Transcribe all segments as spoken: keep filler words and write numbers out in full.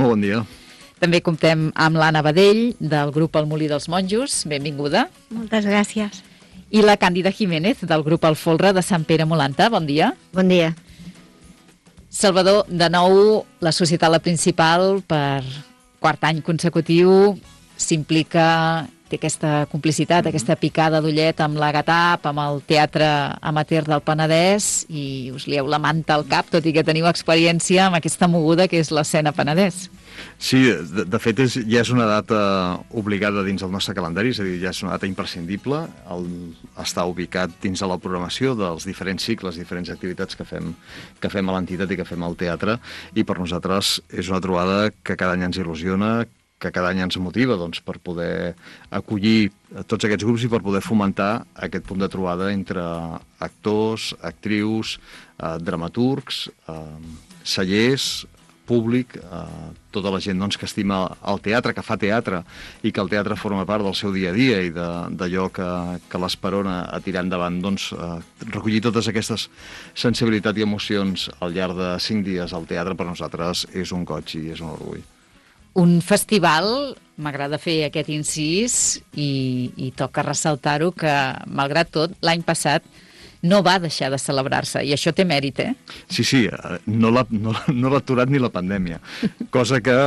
molt bon dia. També comptem amb l'Anna Badell, del grup El Molí dels Monjos. Benvinguda. Moltes gràcies. I la Càndida Jiménez, del grup El Folre de Sant Pere Molanta. Bon dia. Bon dia. Salvador, de nou, la Societat La Principal, per quart any consecutiu, s'implica, té aquesta complicitat, mm-hmm. aquesta picada d'ullet amb l'Agatap, amb el Teatre Amateur del Penedès, i us lieu la manta al cap, tot i que teniu experiència amb aquesta moguda que és l'escena Penedès. Sí, de, de fet és, ja és una data obligada dins del nostre calendari, és a dir, ja és una data imprescindible el estar ubicat dins de la programació dels diferents cicles, diferents activitats que fem, que fem a l'entitat i que fem al teatre, i per nosaltres és una trobada que cada any ens il·lusiona, que cada any ens motiva doncs, per poder acollir tots aquests grups i per poder fomentar aquest punt de trobada entre actors, actrius, eh, dramaturgs, eh, cellers, públic, eh, tota la gent doncs, que estima el teatre, que fa teatre i que el teatre forma part del seu dia a dia i d'allò que, que l'esperona a tirar endavant, doncs, eh, recollir totes aquestes sensibilitats i emocions al llarg de cinc dies al teatre per nosaltres és un goig i és un orgull. Un festival, m'agrada fer aquest incís i, i toca ressaltar-ho, que malgrat tot l'any passat no va deixar de celebrar-se, i això té mèrit, eh? Sí, sí, no l'ha no, no l'ha aturat ni la pandèmia, cosa que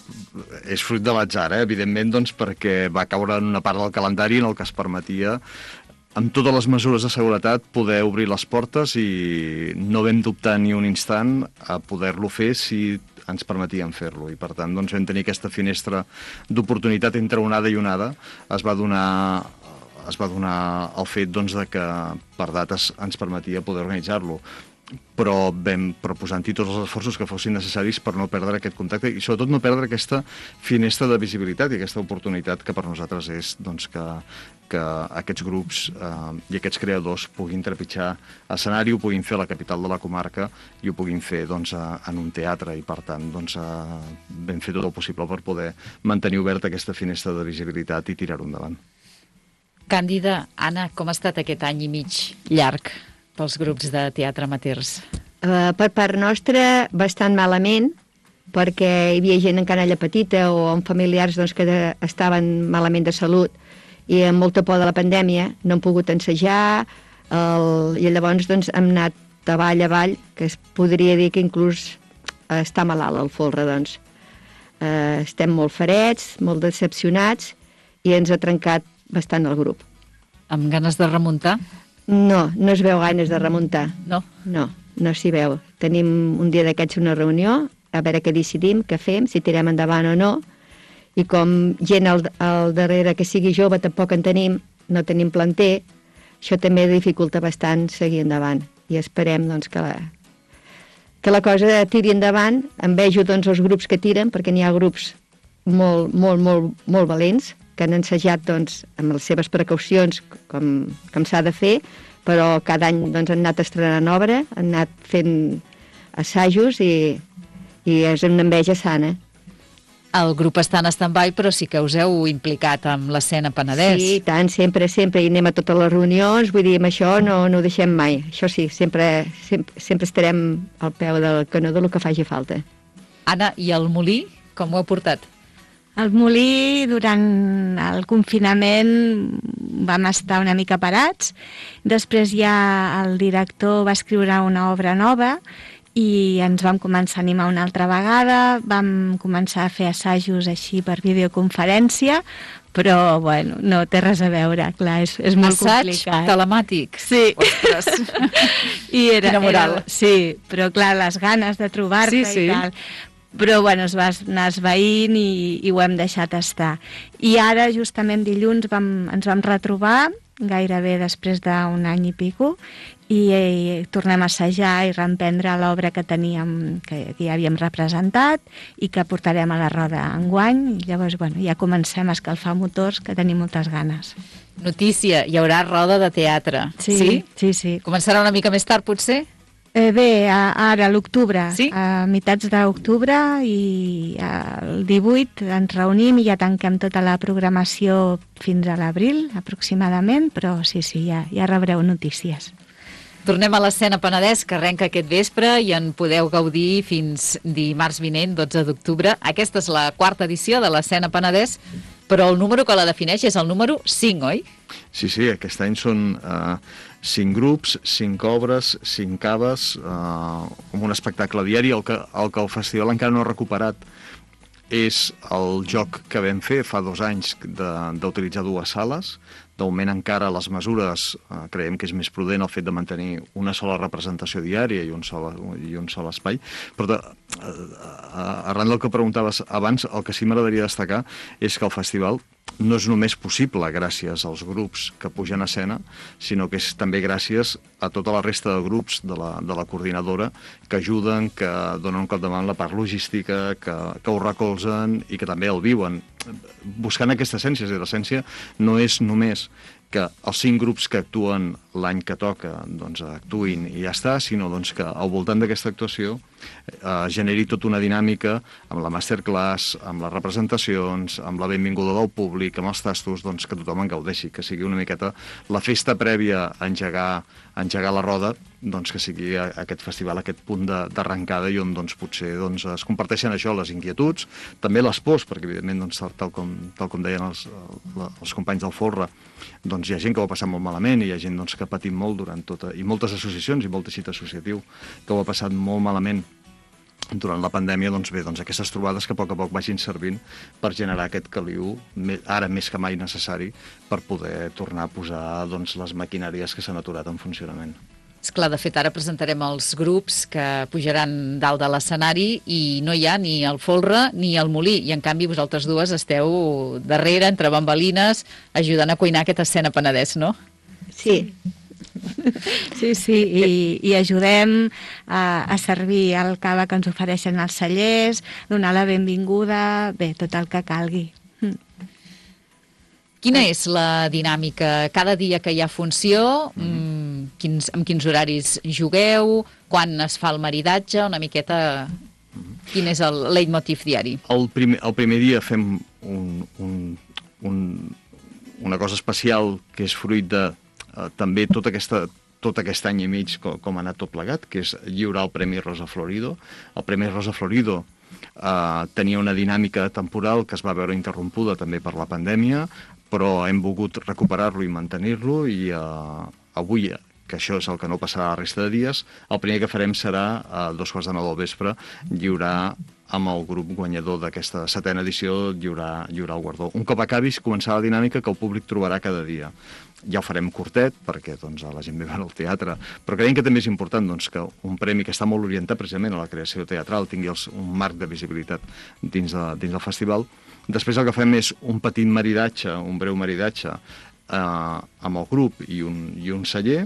és fruit de l'atzar, eh? Evidentment, doncs, perquè va caure en una part del calendari en el que es permetia, amb totes les mesures de seguretat, poder obrir les portes, i no vam dubtar ni un instant a poder-lo fer si ens permetien fer-lo, i per tant doncs, vam tenir aquesta finestra d'oportunitat entre onada i onada. Es va donar es va donar el fet doncs, de que per dates ens permetia poder organitzar-lo, però vam proposant-hi tots els esforços que fossin necessaris per no perdre aquest contacte i sobretot no perdre aquesta finestra de visibilitat i aquesta oportunitat que per nosaltres és doncs, que, que aquests grups eh, i aquests creadors puguin trepitjar escenari, ho puguin fer a la capital de la comarca i ho puguin fer doncs, en un teatre, i per tant doncs, eh, vam fer tot el possible per poder mantenir oberta aquesta finestra de visibilitat i tirar-ho endavant. Càndida, Anna, com ha estat aquest any i mig llarg pels grups de teatre amateurs? Uh, per part nostra, bastant malament, perquè hi havia gent en canalla petita o amb familiars doncs, que de, estaven malament de salut i amb molta por de la pandèmia, no han pogut ensejar, el, i llavors doncs, hem anat avall avall, que es podria dir que inclús uh, està malalt el folre, doncs. Uh, estem molt farets, molt decepcionats, i ens ha trencat bastant el grup. Amb ganes de remuntar? No, no es veu ganes de remuntar. No? No, no s'hi veu. Tenim un dia d'aquests una reunió, a veure què decidim, què fem, si tirem endavant o no, i com gent al, al darrere que sigui jove tampoc en tenim, no tenim planter, això també dificulta bastant seguir endavant. I esperem doncs, que, la, que la cosa tiri endavant. Envejo doncs, els grups que tiren, perquè n'hi ha grups molt, molt, molt, molt valents, que han ensajat doncs, amb les seves precaucions com, com s'ha de fer, però cada any doncs, han anat estrenant obra, han anat fent assajos i, i és una enveja sana. El grup està en stand-by, però sí que us heu implicat amb l'escena Penedès. Sí, tant, sempre, sempre, i anem a totes les reunions, vull dir, amb això no, no ho deixem mai. Això sí, sempre, sempre, sempre estarem al peu del canó del que faci falta. Anna, i el Molí, com ho heu portat? Al Molí, durant el confinament, vam estar una mica parats. Després ja el director va escriure una obra nova i ens vam començar a animar una altra vegada. Vam començar a fer assajos així per videoconferència, però, bueno, no té res a veure, clar, és, és molt Assaig complicat. telemàtic. Sí. Ostres. I era, Quina moral. era, sí, però clar, les ganes de trobar-te Sí, sí. i tal. Però bueno, es va anar esvaint i, i ho hem deixat estar. I ara, justament dilluns, vam, ens vam retrobar, gairebé després d'un any i pico, i, i tornem a assajar i reemprendre l'obra que teníem, que, que ja havíem representat i que portarem a la roda enguany. I llavors, bueno, ja comencem a escalfar motors, que tenim moltes ganes. Notícia, hi haurà roda de teatre. Sí, sí? sí. sí. Començarà una mica més tard, potser? Eh, bé, a, ara, a l'octubre, sí? a meitats d'octubre, i el divuit ens reunim i ja tanquem tota la programació fins a l'abril, aproximadament, però sí, sí, ja, ja rebreu notícies. Tornem a l'escena Penedès, que arrenca aquest vespre i en podeu gaudir fins dimarts vinent, dotze d'octubre. Aquesta és la quarta edició de l'escena Penedès, però el número que la defineix és el número cinc, oi? Sí, sí, aquest any són uh, cinc grups, cinc obres, cinc caves, uh, amb un espectacle diari. El que, el que el festival encara no ha recuperat és el joc que vam fer fa dos anys d'utilitzar dues sales. De moment encara les mesures eh, creiem que és més prudent el fet de mantenir una sola representació diària i un sol, i un sol espai. Però de, eh, arran del que preguntaves abans, el que sí m'agradaria destacar és que el festival no és només possible gràcies als grups que pugen a escena, sinó que és també gràcies a tota la resta de grups de la, de la coordinadora que ajuden, que donen un cop de mà en la part logística, que, que ho recolzen i que també el viuen, buscant aquesta essència. És a dir, l'essència no és només que els cinc grups que actuen l'any que toca doncs, actuïn i ja està, sinó doncs, que al voltant d'aquesta actuació eh, generi tota una dinàmica amb la masterclass, amb les representacions, amb la benvinguda del públic, amb els tastos, doncs, que tothom en gaudeixi, que sigui una miqueta la festa prèvia a engegar, a engegar la roda, doncs, que sigui aquest festival, aquest punt d'arrencada i on doncs, potser doncs, es comparteixen això, les inquietuds, també les pors, perquè evidentment, doncs, tal, com, tal com deien els, els companys del Folre, doncs hi ha gent que ho ha passat molt malament i hi ha gent doncs, que ha patit molt durant tota... i moltes associacions i molt teixit associatiu que ho ha passat molt malament durant la pandèmia. Doncs bé, doncs aquestes trobades que a poc a poc vagin servint per generar aquest caliu, ara més que mai necessari, per poder tornar a posar doncs, les maquinàries que s'han aturat en funcionament. Esclar, de fet, ara presentarem els grups que pujaran dalt de l'escenari i no hi ha ni el Folre ni el Molí, i en canvi vosaltres dues esteu darrere, entre bambalines, ajudant a cuinar aquesta escena Penedès, no? Sí. Sí, sí, i, i ajudem a, a servir el cava que ens ofereixen els cellers, donar la benvinguda, bé, tot el que calgui. Quina és la dinàmica? Cada dia que hi ha funció, mm, quins, amb quins horaris jugueu, quan es fa el maridatge, una miqueta... Quin és el leitmotiv diari? El primer, el primer dia fem un, un, un, una cosa especial que és fruit de eh, també tota aquesta, tot aquest any i mig com, com ha anat tot plegat, que és lliurar el Premi Rosa Florido. El Premi Rosa Florido eh, tenia una dinàmica temporal que es va veure interrompuda també per la pandèmia, però hem volgut recuperar-lo i mantenir-lo, i eh, avui, que això és el que no passarà la resta de dies, el primer que farem serà a dos quarts de nou del vespre lliurar amb el grup guanyador d'aquesta setena edició, lliurar, lliurar el guardó. Un cop acabis, començarà la dinàmica que el públic trobarà cada dia. Ja ho farem curtet, perquè doncs, la gent ve a veure el teatre, però creiem que també és important doncs, que un premi que està molt orientat precisament a la creació teatral tingui els, un marc de visibilitat dins, de, dins del festival. Després el que fem és un petit maridatge, un breu maridatge eh, amb el grup i un, i un celler.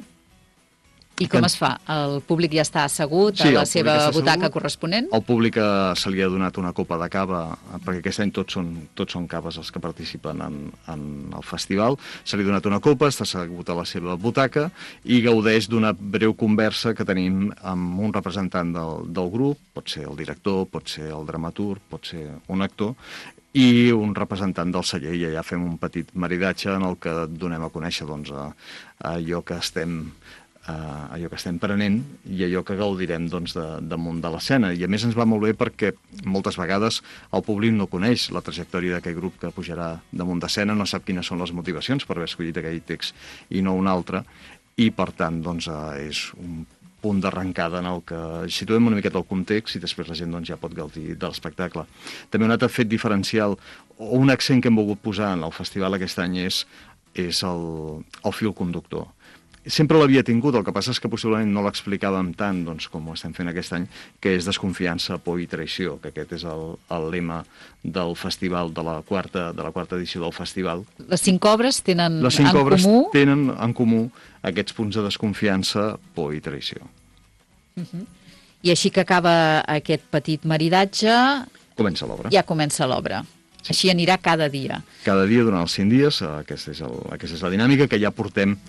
I com es fa? El públic ja està assegut sí, a la seva butaca assegut. corresponent? El públic eh, se li ha donat una copa de cava, perquè aquest any tots són, tots són caves els que participen en, en el festival. Se li ha donat una copa, està assegut a la seva butaca i gaudeix d'una breu conversa que tenim amb un representant del, del grup, pot ser el director, pot ser el dramaturg, pot ser un actor, i un representant del celler, i allà fem un petit maridatge en el que donem a conèixer doncs, a, a allò que estem Uh, allò que estem prenent i allò que gaudirem doncs, de, damunt de l'escena. I a més ens va molt bé perquè moltes vegades el públic no coneix la trajectòria d'aquell grup que pujarà damunt d'escena, no sap quines són les motivacions per haver escollit aquell text i no un altre, i per tant doncs, uh, és un punt d'arrencada en el que situem una miqueta el context i després la gent doncs, ja pot gaudir de l'espectacle. També un altre fet diferencial o un accent que hem volgut posar en el festival aquest any és, és el, el fil conductor. Sempre l'havia tingut, el que passa és que possiblement no l'explicàvem tant doncs, com ho estem fent aquest any, que és desconfiança, por i traïció, que aquest és el, el lema del festival, de la, quarta, de la quarta edició del festival. Les cinc obres tenen Les cinc en obres comú... tenen en comú aquests punts de desconfiança, por i traïció. Uh-huh. I així que acaba aquest petit maridatge... Comença l'obra. Ja comença l'obra. Sí. Així anirà cada dia. Cada dia durant els cinc dies, aquesta és, el, aquesta és la dinàmica, que ja portem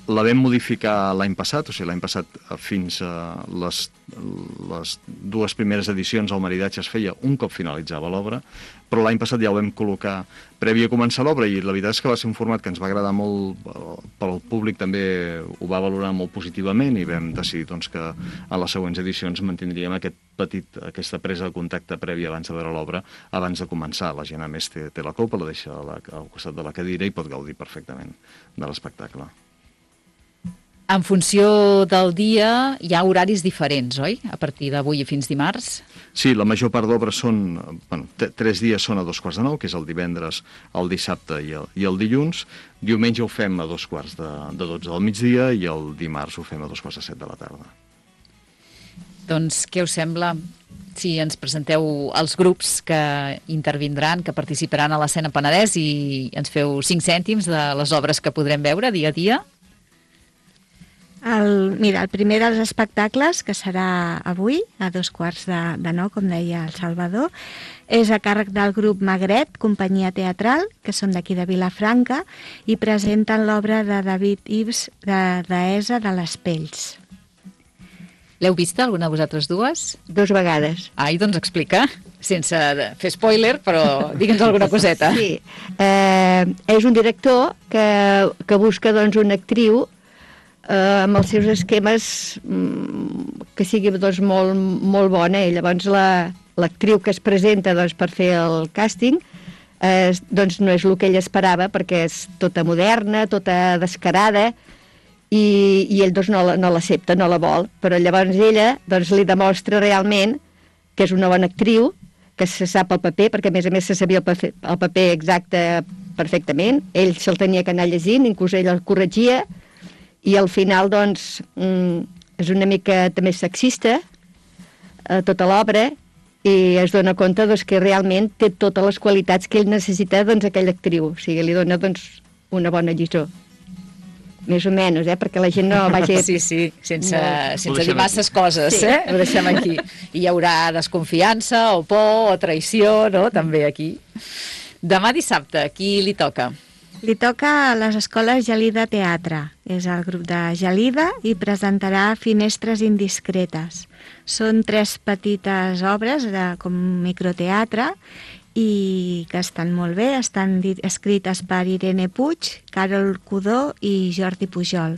la vam modificar l'any passat, o sigui, l'any passat fins a les, les dues primeres edicions el maridatge es feia un cop finalitzava l'obra, però l'any passat ja ho vam col·locar previ a començar l'obra i la veritat és que va ser un format que ens va agradar molt, pel públic també ho va valorar molt positivament i vam decidir doncs, que a les següents edicions mantindríem aquest petit, aquesta presa de contacte prèvia abans de veure l'obra, abans de començar. La gent a més té, té la copa, la deixa a la, al costat de la cadira i pot gaudir perfectament de l'espectacle. En funció del dia hi ha horaris diferents, oi? A partir d'avui i fins dimarts? Sí, la major part d'obres són... Bueno, tres dies són a dos quarts de nou, que és el divendres, el dissabte i el, i el dilluns. Diumenge ho fem a dos quarts de, de dotze del migdia i el dimarts ho fem a dos quarts de set de la tarda. Doncs què us sembla si ens presenteu els grups que intervindran, que participaran a l'escena Penedès i ens feu cinc cèntims de les obres que podrem veure dia a dia? El, mira, el primer dels espectacles, que serà avui, a dos quarts de, de nou, com deia el Salvador, és a càrrec del grup Magret, companyia teatral, que són d'aquí de Vilafranca, i presenten l'obra de David Ives, de Deessa de les Pells. L'heu vista, alguna de vosaltres dues? Dos vegades. Ai, doncs explica, sense fer spoiler, però digue'ns alguna coseta. Sí, eh, és un director que, que busca doncs, una actriu eh, amb els seus esquemes mm, que sigui doncs, molt, molt bona, i llavors la, l'actriu que es presenta doncs, per fer el càsting eh, doncs no és el que ell esperava, perquè és tota moderna, tota descarada, i, i ell doncs, no, no l'accepta, no la vol, però llavors ella doncs, li demostra realment que és una bona actriu, que se sap el paper, perquè a més a més se sabia el paper, el paper exacte perfectament, ell se'l tenia que anar llegint, inclús ell el corregia, i al final doncs mm, és una mica també sexista eh, tota l'obra, i es dona compte doncs, que realment té totes les qualitats que ell necessita doncs, aquella actriu, o sigui, li dona doncs, una bona lliçó. Més o menys, eh? Perquè la gent no vagi... Sí, sí, sense, no. sense dir masses coses, sí. eh? Ho deixem aquí. I hi haurà desconfiança o por o traïció, no?, també aquí. Demà dissabte, qui li toca? Li toca a les escoles Gelida Teatre. És el grup de Gelida i presentarà Finestres indiscretes. Són tres petites obres de, com microteatre i que estan molt bé, estan escrites per Irene Puig, Carol Codó i Jordi Pujol.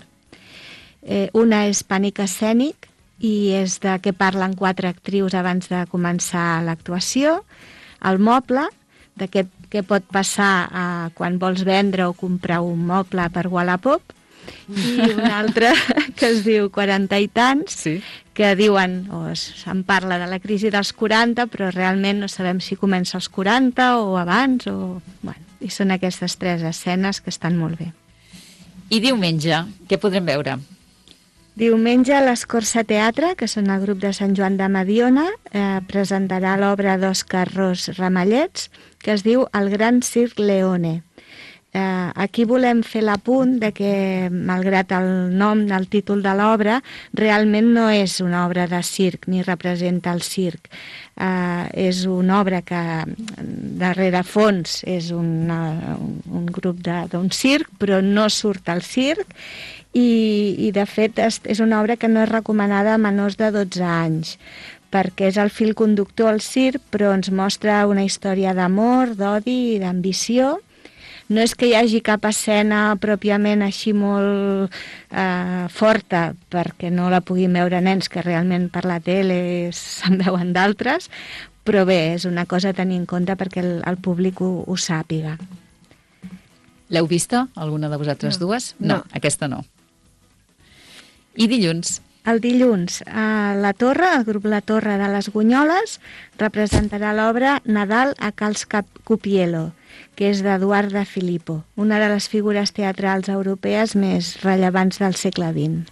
Eh, una és Pànic escènic i és de què parlen quatre actrius abans de començar l'actuació. El moble, de què, què pot passar eh, quan vols vendre o comprar un moble per Wallapop, i una altra que es diu quaranta i tants, sí, que diuen, o se'n parla de la crisi dels quaranta, però realment no sabem si comença als quaranta o abans, o... Bueno, i són aquestes tres escenes que estan molt bé. I diumenge, què podrem veure? Diumenge l'Escorça Teatre, que són el grup de Sant Joan de Mediona, eh, presentarà l'obra d'Òscar Ros Ramallets, que es diu El gran circ Leone. Eh, aquí volem fer l'apunt de que, malgrat el nom, el títol de l'obra, realment no és una obra de circ ni representa el circ. Eh, és una obra que darrere fons és una, un grup d'un circ, però no surt al circ, i, i de fet és, és una obra que no és recomanada a menors de dotze anys, perquè és el fil conductor al circ, però ens mostra una història d'amor, d'odi i d'ambició. No és que hi hagi cap escena pròpiament així molt eh, forta, perquè no la puguin veure nens, que realment per la tele se'n veuen d'altres, però bé, és una cosa a tenir en compte perquè el, el públic ho, ho sàpiga. L'heu vista, alguna de vosaltres no. dues? No, no, aquesta no. I dilluns? El dilluns, a La Torre, el grup La Torre de les Gunyoles, representarà l'obra Nadal a Cals Cupielo, que és d'Eduard de Filippo, una de les figures teatrals europees més rellevants del segle vint.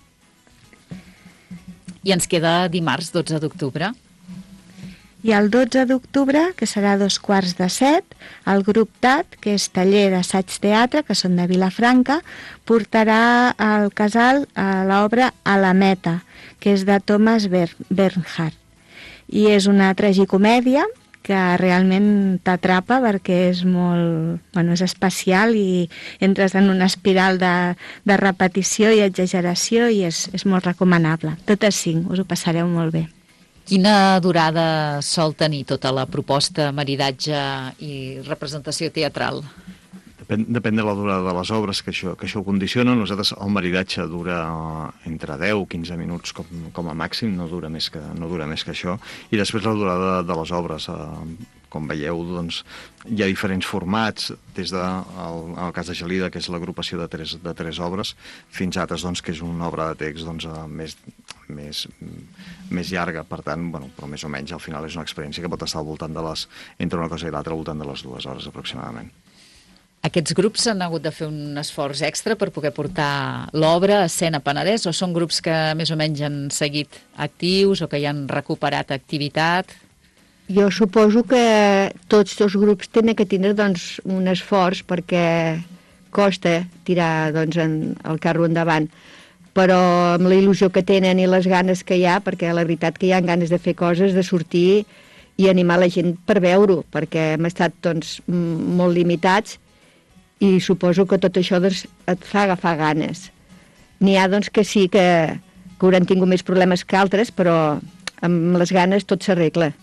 I ens queda dimarts dotze d'octubre. I el dotze d'octubre, que serà dos quarts de set, el grup T A T, que és taller d'assaig teatre, que són de Vilafranca, portarà al casal a l'obra A la Meta, que és de Thomas Bernhard. I és una tragicomèdia que realment t'atrapa perquè és molt, bueno, és especial i entres en una espiral de, de repetició i exageració i és, és molt recomanable. Totes cinc, us ho passareu molt bé. Quina durada sol tenir tota la proposta, maridatge i representació teatral? Depèn, depèn de la durada de les obres que això, que això ho condiciona. Nosaltres el maridatge dura entre deu i quinze minuts com, com a màxim, no dura, més que, no dura més que això. I després la durada de les obres, eh, com veieu, doncs, hi ha diferents formats, des de, el, en el cas de Gelida, que és l'agrupació de, tres, de tres obres, fins a altres, doncs, que és una obra de text doncs, més, més, més llarga. Per tant, bueno, però més o menys al final és una experiència que pot estar al voltant de les, entre una cosa i l'altra, al voltant de les dues hores aproximadament. Aquests grups han hagut de fer un esforç extra per poder portar l'obra a escena Penedès, o són grups que més o menys han seguit actius o que hi han recuperat activitat? Jo suposo que tots els grups tenen que tindre doncs, un esforç perquè costa tirar doncs, en, el carro endavant, però amb la il·lusió que tenen i les ganes que hi ha, perquè la veritat que hi ha ganes de fer coses, de sortir i animar la gent per veure-ho, perquè hem estat doncs, molt limitats i suposo que tot això doncs, et fa agafar ganes. N'hi ha doncs, que sí que, que hauran tingut més problemes que altres, però amb les ganes tot s'arregla.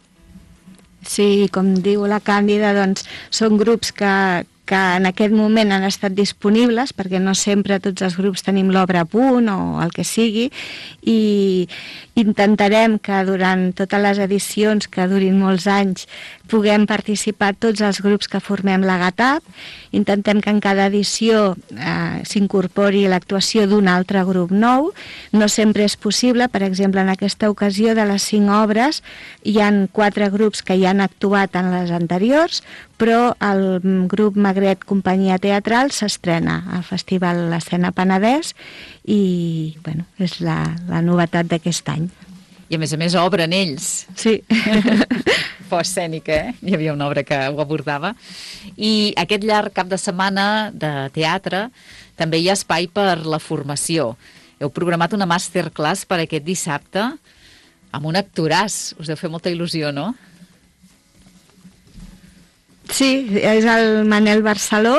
Sí, com diu la Càndida, doncs són grups que, que en aquest moment han estat disponibles, perquè no sempre tots els grups tenim l'obra a punt o el que sigui, i intentarem que durant totes les edicions, que durin molts anys, puguem participar tots els grups que formem la GATAP. Intentem que en cada edició eh, s'incorpori l'actuació d'un altre grup nou. No sempre és possible, per exemple, en aquesta ocasió de les cinc obres hi han quatre grups que hi han actuat en les anteriors, però el grup Magret Companyia Teatral s'estrena al Festival Escena Penedès i bueno, és la, la novetat d'aquest any. I a més a més obren ells. Sí. Escènica, eh? Hi havia una obra que ho abordava. I aquest llarg cap de setmana de teatre també hi ha espai per la formació. Heu programat una masterclass per aquest dissabte amb un actoràs. Us deu fer molta il·lusió, no? Sí, és el Manel Barceló,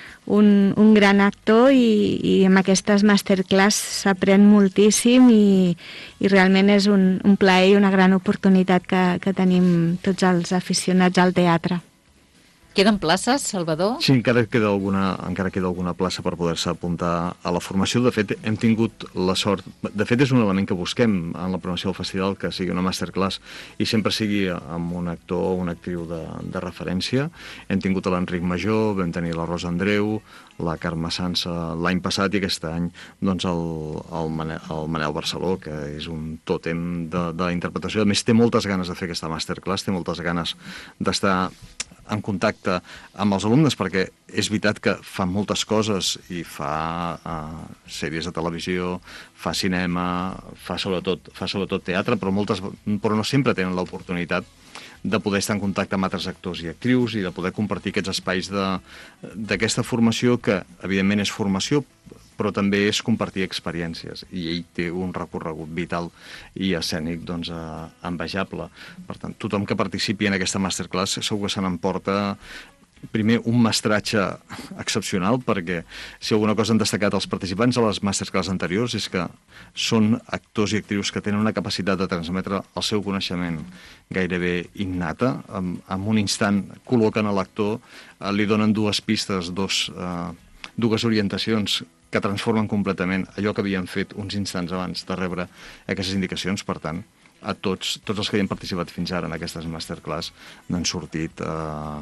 un, un gran actor i, i amb aquestes masterclass s'aprèn moltíssim i, i realment és un, un plaer i una gran oportunitat que, que tenim tots els aficionats al teatre. Queden places, Salvador? Sí, encara queda alguna, encara queda alguna plaça per poder-se apuntar a la formació. De fet, hem tingut la sort... De fet, és un element que busquem en la programació del festival, que sigui una masterclass i sempre sigui amb un actor o una actriu de, de referència. Hem tingut l'Enric Major, vam tenir la Rosa Andreu, la Carme Sansa l'any passat i aquest any doncs el, el, Manel, el Manel Barceló, que és un tòtem de, de la interpretació. A més, té moltes ganes de fer aquesta masterclass, té moltes ganes d'estar en contacte amb els alumnes, perquè és veritat que fa moltes coses i fa uh, sèries de televisió, fa cinema, fa sobretot, fa sobretot teatre, però, moltes, però no sempre tenen l'oportunitat de poder estar en contacte amb altres actors i actrius i de poder compartir aquests espais d'aquesta formació que, evidentment, és formació, però també és compartir experiències, i ell té un recorregut vital i escènic doncs, eh, envejable. Per tant, tothom que participi en aquesta masterclass segur que se n'emporta primer un mestratge excepcional, perquè si alguna cosa han destacat els participants a les masterclass anteriors és que són actors i actrius que tenen una capacitat de transmetre el seu coneixement gairebé innata. En, en un instant col·loquen a l'actor, eh, li donen dues pistes, dos, eh, dues orientacions que transformen completament allò que havien fet uns instants abans de rebre aquestes indicacions. Per tant, a tots, tots els que hi han participat fins ara en aquestes masterclass n'han sortit eh,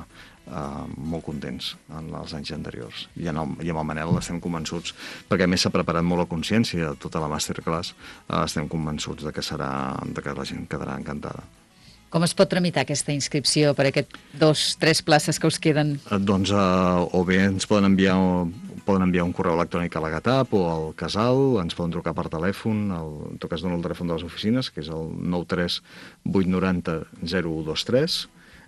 eh, molt contents en els anys anteriors. I, en el, i amb el Manel estem convençuts, perquè a més s'ha preparat molt a consciència tota la masterclass, eh, estem convençuts de que, serà, de que la gent quedarà encantada. Com es pot tramitar aquesta inscripció per aquest dos, tres places que us queden? Eh, doncs eh, o bé ens poden enviar, poden enviar un correu electrònic a la GATAP o al Casal, ens poden trucar per telèfon, el, en tot cas dono el telèfon de les oficines, que és el nou tres vuit nou zero zero u dos tres,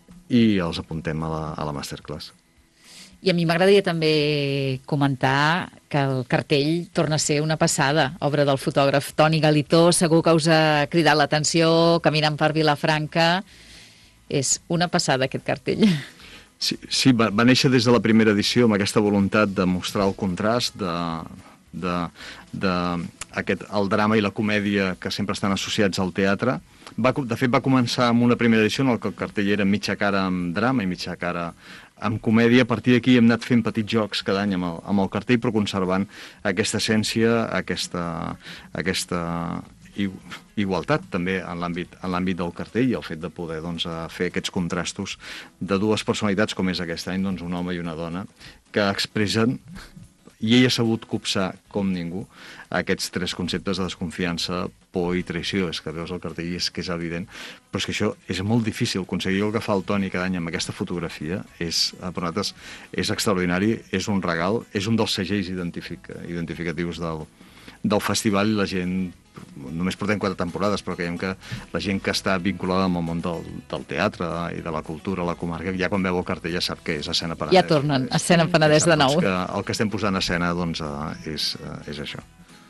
i els apuntem a la, a la masterclass. I a mi m'agradaria també comentar que el cartell torna a ser una passada, obra del fotògraf Toni Galitó, segur que us ha cridat l'atenció caminant per Vilafranca, És una passada aquest cartell. Sí, sí va, va néixer des de la primera edició amb aquesta voluntat de mostrar el contrast de, de, de aquest, el drama i la comèdia que sempre estan associats al teatre. Va, de fet, va començar amb una primera edició en què el cartell era mitja cara amb drama i mitja cara amb comèdia. A partir d'aquí hem anat fent petits jocs cada any amb el, amb el cartell, però conservant aquesta essència, aquesta, aquesta igualtat també en l'àmbit en l'àmbit del cartell, i el fet de poder doncs, fer aquests contrastos de dues personalitats, com és aquest any, doncs, un home i una dona, que expressen, i ell ha sabut copsar com ningú, aquests tres conceptes de desconfiança, por i traïció. És que veus el cartell i és que és evident, però és que això és molt difícil. Aconseguir el que fa el Toni cada any amb aquesta fotografia és, per nosaltres, és extraordinari, és un regal, és un dels segells identific, identificatius del, del festival. I la gent, només portem quatre temporades, però creiem que la gent que està vinculada amb el món del, del teatre i de la cultura a la comarca, ja quan veu el cartell ja sap que és Escena Penedès. Ja tornen, Escena Penedès de nou. Que el que estem posant a escena doncs, és, és això.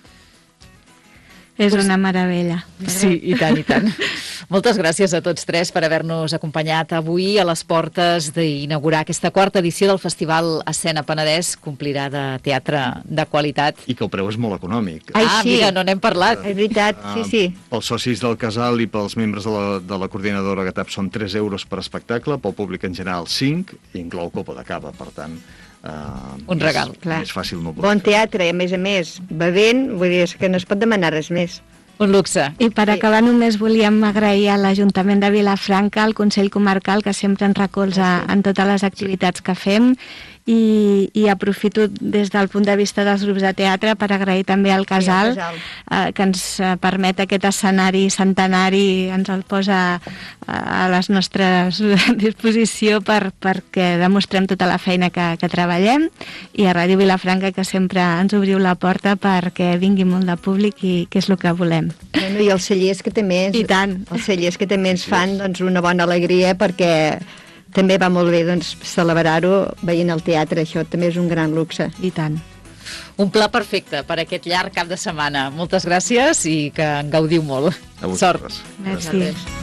És una meravella. Sí, i tant, i tant. Moltes gràcies a tots tres per haver-nos acompanyat avui a les portes d'inaugurar aquesta quarta edició del Festival Escena Penedès. Complirà de teatre de qualitat. I que el preu és molt econòmic. Ai, ah, sí. Mira, no n'hem parlat. És veritat, sí, sí. Uh, pels socis del casal i pels membres de la, de la coordinadora G A T A P són tres euros per espectacle, pel públic en general cinc, i inclou copa de cava, per tant... Uh, un regal, és, clar. És fàcil no bon teatre, i a més a més, bevent, vull dir que no es pot demanar res més. Un luxe. I per acabar només volíem agrair a l'Ajuntament de Vilafranca, al Consell Comarcal, que sempre ens recolza en totes les activitats que fem, i, i aprofito des del punt de vista dels grups de teatre per agrair també al Casal, sí, al Casal. Eh, que ens permet aquest escenari centenari, ens el posa a les nostres disposició per, perquè demostrem tota la feina que, que treballem, i a Ràdio Vilafranca, que sempre ens obriu la porta perquè vingui molt de públic, i que és el que volem. Bueno, i els cellers que també ens, I tant. els cellers que també ens fan doncs, una bona alegria, perquè també va molt bé doncs, celebrar-ho veient el teatre. Això també és un gran luxe. I tant. Un pla perfecte per aquest llarg cap de setmana. Moltes gràcies i que en gaudiu molt. Sort. Merci.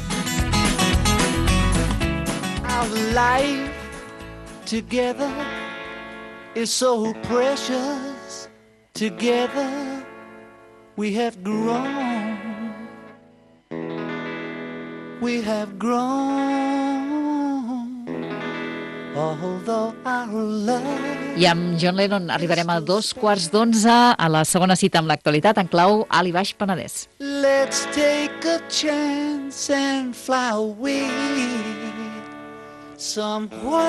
Our life together is so precious. Together we have grown. We have grown. I amb John Lennon arribarem a dos quarts d'onze a la segona cita amb l'actualitat en clau Alt i Baix Penedès. Let's take a chance and fly away somewhere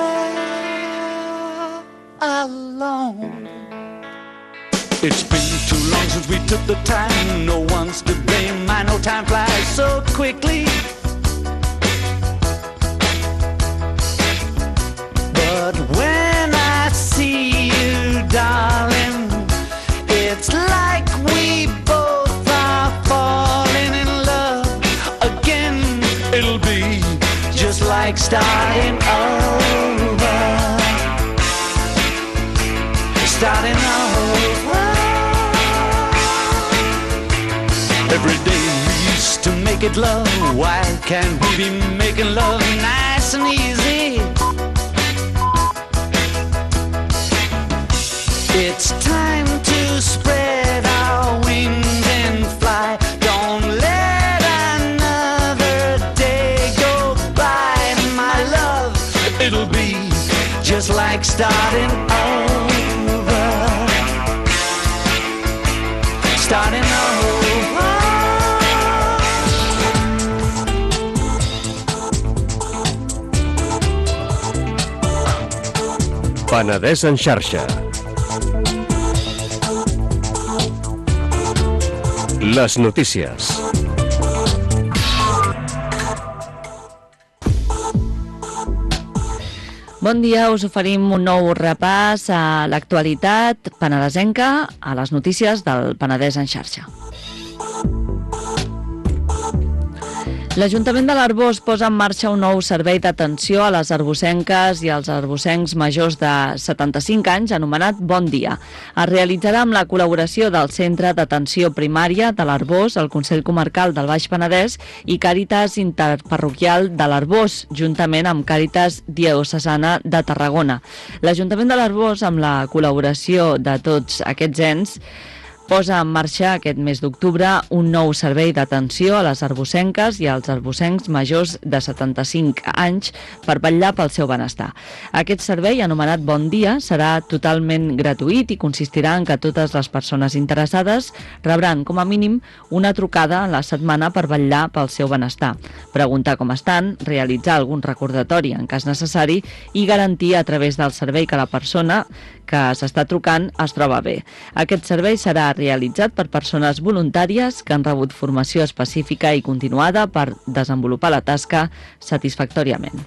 alone. It's been too long since we took the time. No one's to blame. I know time flies so quickly. But when I see you, darling, it's like we both are falling in love again. It'll be just like starting over. Starting over. Every day we used to make it love. Why can't we be making love nice and easy? It's time to spread our wings and fly. Don't let another day go by, my love. It'll be just like starting over. Starting over. Penedès en xarxa. Les notícies. Bon dia, us oferim un nou repàs a l'actualitat penedesenca, a les notícies del Penedès en xarxa. L'Ajuntament de l'Arboç posa en marxa un nou servei d'atenció a les arbocenques i als arbocencs majors de setanta-cinc anys, anomenat Bon Dia. Es realitzarà amb la col·laboració del Centre d'Atenció Primària de l'Arboç, el Consell Comarcal del Baix Penedès i Càritas Interparroquial de l'Arboç, juntament amb Càritas Diocesana de Tarragona. L'Ajuntament de l'Arboç, amb la col·laboració de tots aquests ens, posa en marxa aquest mes d'octubre un nou servei d'atenció a les arbocenques i als arbocencs majors de setanta-cinc anys per vetllar pel seu benestar. Aquest servei, anomenat Bon Dia, serà totalment gratuït i consistirà en que totes les persones interessades rebran com a mínim una trucada a la setmana per vetllar pel seu benestar, preguntar com estan, realitzar algun recordatori en cas necessari i garantir a través del servei que la persona que s'està trucant es troba bé. Aquest servei serà realitzat per persones voluntàries que han rebut formació específica i continuada per desenvolupar la tasca satisfactòriament.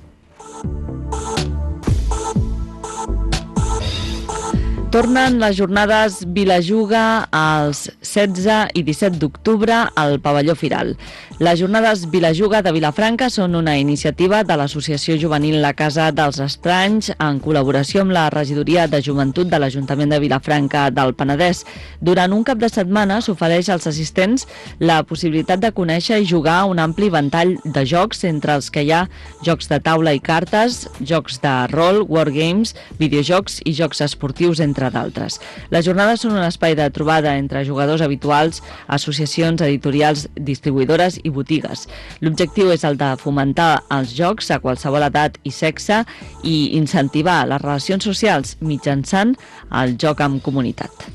Tornen les jornades Vilajuga els setze i disset d'octubre al pavelló Firal. Les jornades Vilajuga de Vilafranca són una iniciativa de l'Associació Juvenil La Casa dels Estranys en col·laboració amb la Regidoria de Joventut de l'Ajuntament de Vilafranca del Penedès. Durant un cap de setmana s'ofereix als assistents la possibilitat de conèixer i jugar a un ampli ventall de jocs, entre els que hi ha jocs de taula i cartes, jocs de rol, wargames, videojocs i jocs esportius, entre d'altres. Les jornades són un espai de trobada entre jugadors habituals, associacions editorials, distribuïdores i botigues. L'objectiu és el de fomentar els jocs a qualsevol edat i sexe i incentivar les relacions socials mitjançant el joc en comunitat.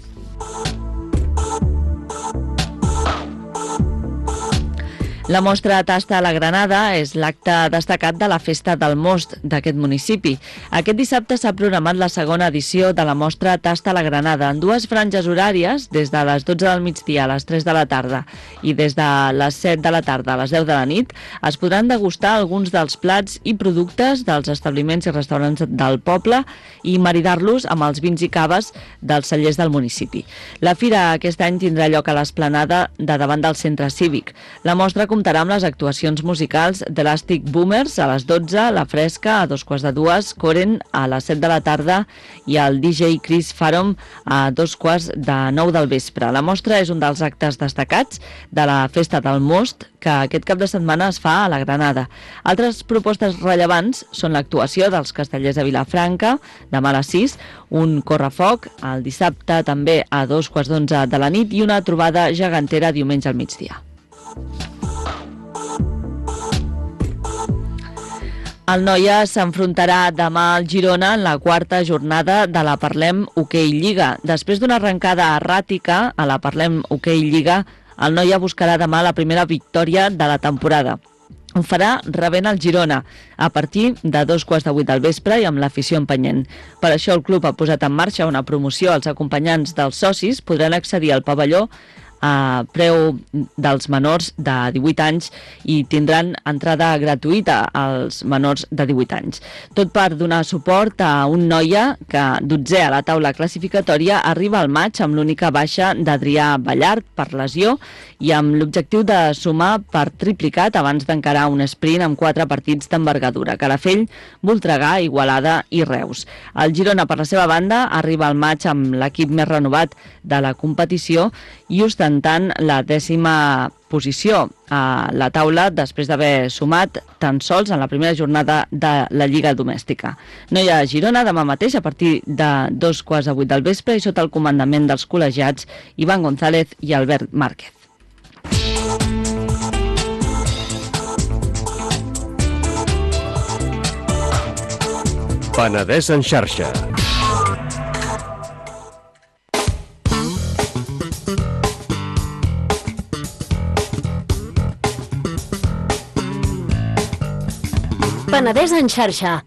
La mostra Tasta a la Granada és l'acte destacat de la Festa del Most d'aquest municipi. Aquest dissabte s'ha programat la segona edició de la mostra Tasta a la Granada en dues franges horàries, des de les dotze del migdia a les tres de la tarda i des de les set de la tarda a les deu de la nit. Es podran degustar alguns dels plats i productes dels establiments i restaurants del poble i maridar-los amb els vins i caves dels cellers del municipi. La fira aquest any tindrà lloc a l'esplanada de davant del centre cívic. La mostra comptarà amb les actuacions musicals d'Elastic Boomers a les dotze, La Fresca a dos quarts de dues, Coren a les set de la tarda i el D J Chris Farom a dos quarts de nou del vespre. La mostra és un dels actes destacats de la Festa del Most, que aquest cap de setmana es fa a la Granada. Altres propostes rellevants són l'actuació dels Castellers de Vilafranca, demà a les sis, un correfoc el dissabte també a dos quarts d'onze de la nit i una trobada gegantera diumenge al migdia. El Noia s'enfrontarà demà al Girona en la quarta jornada de la Parlem Hoquei Lliga. Després d'una arrencada erràtica a la Parlem Hoquei Lliga, el Noia buscarà demà la primera victòria de la temporada. Ho farà rebent el Girona a partir de dos quarts de vuit del vespre i amb l'afició empenyent. Per això el club ha posat en marxa una promoció. Els acompanyants dels socis podran accedir al pavelló a preu dels menors de divuit anys i tindran entrada gratuïta als menors de divuit anys. Tot per donar suport a un Noia que, dotzè a la taula classificatòria, arriba al maig amb l'única baixa d'Adrià Ballart per lesió i amb l'objectiu de sumar per triplicat abans d'encarar un sprint amb quatre partits d'envergadura: Calafell, Voltregà, Igualada i Reus. El Girona, per la seva banda, arriba al maig amb l'equip més renovat de la competició i ostentant la dècima posició a la taula després d'haver sumat tan sols en la primera jornada de la Lliga Domèstica. Noia Girona demà mateix a partir de dos quarts de vuit del vespre i sota el comandament dels col·legiats Ivan González i Albert Márquez. Penedès en xarxa. Penedès en xarxa.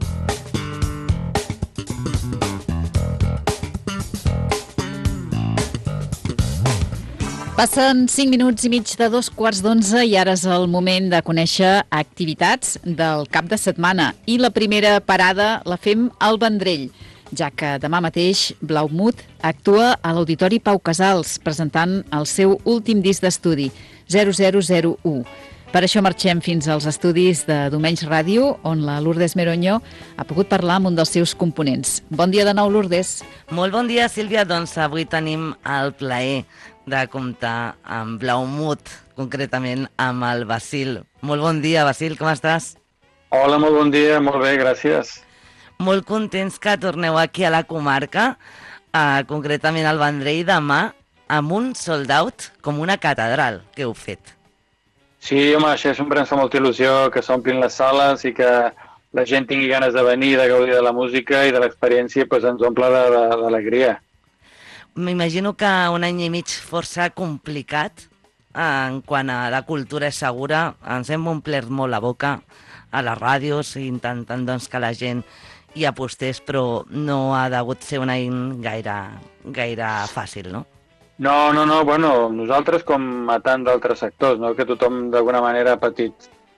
Passen cinc minuts i mig de dos quarts d'onze i ara és el moment de conèixer activitats del cap de setmana. I la primera parada la fem al Vendrell, ja que demà mateix Blaumut actua a l'Auditori Pau Casals presentant el seu últim disc d'estudi, zero zero zero u. Per això marxem fins als estudis de Domenys Ràdio, on la Lourdes Meroño ha pogut parlar amb un dels seus components. Bon dia de nou, Lourdes. Molt bon dia, Sílvia. Doncs avui tenim el plaer de comptar amb Blaumut, concretament amb el Basil. Molt bon dia, Basil, com estàs? Hola, molt bon dia, molt bé, gràcies. Molt contents que torneu aquí a la comarca, eh, concretament al Vendrell, demà, amb un sold out com una catedral que heu fet. Sí, home, això sempre ens fa molta il·lusió, que s'omplin les sales i que la gent tingui ganes de venir, de gaudir de la música i de l'experiència, doncs ens omple d'alegria. M'imagino que un any i mig força complicat en quant a la cultura és segura. Ens hem omplert molt la boca a les ràdios intentant doncs, que la gent hi apostés, però no ha degut ser un any gaire, gaire fàcil, no? No, no, no, bueno, nosaltres com a tant d'altres sectors, no? Que tothom d'alguna manera ha patit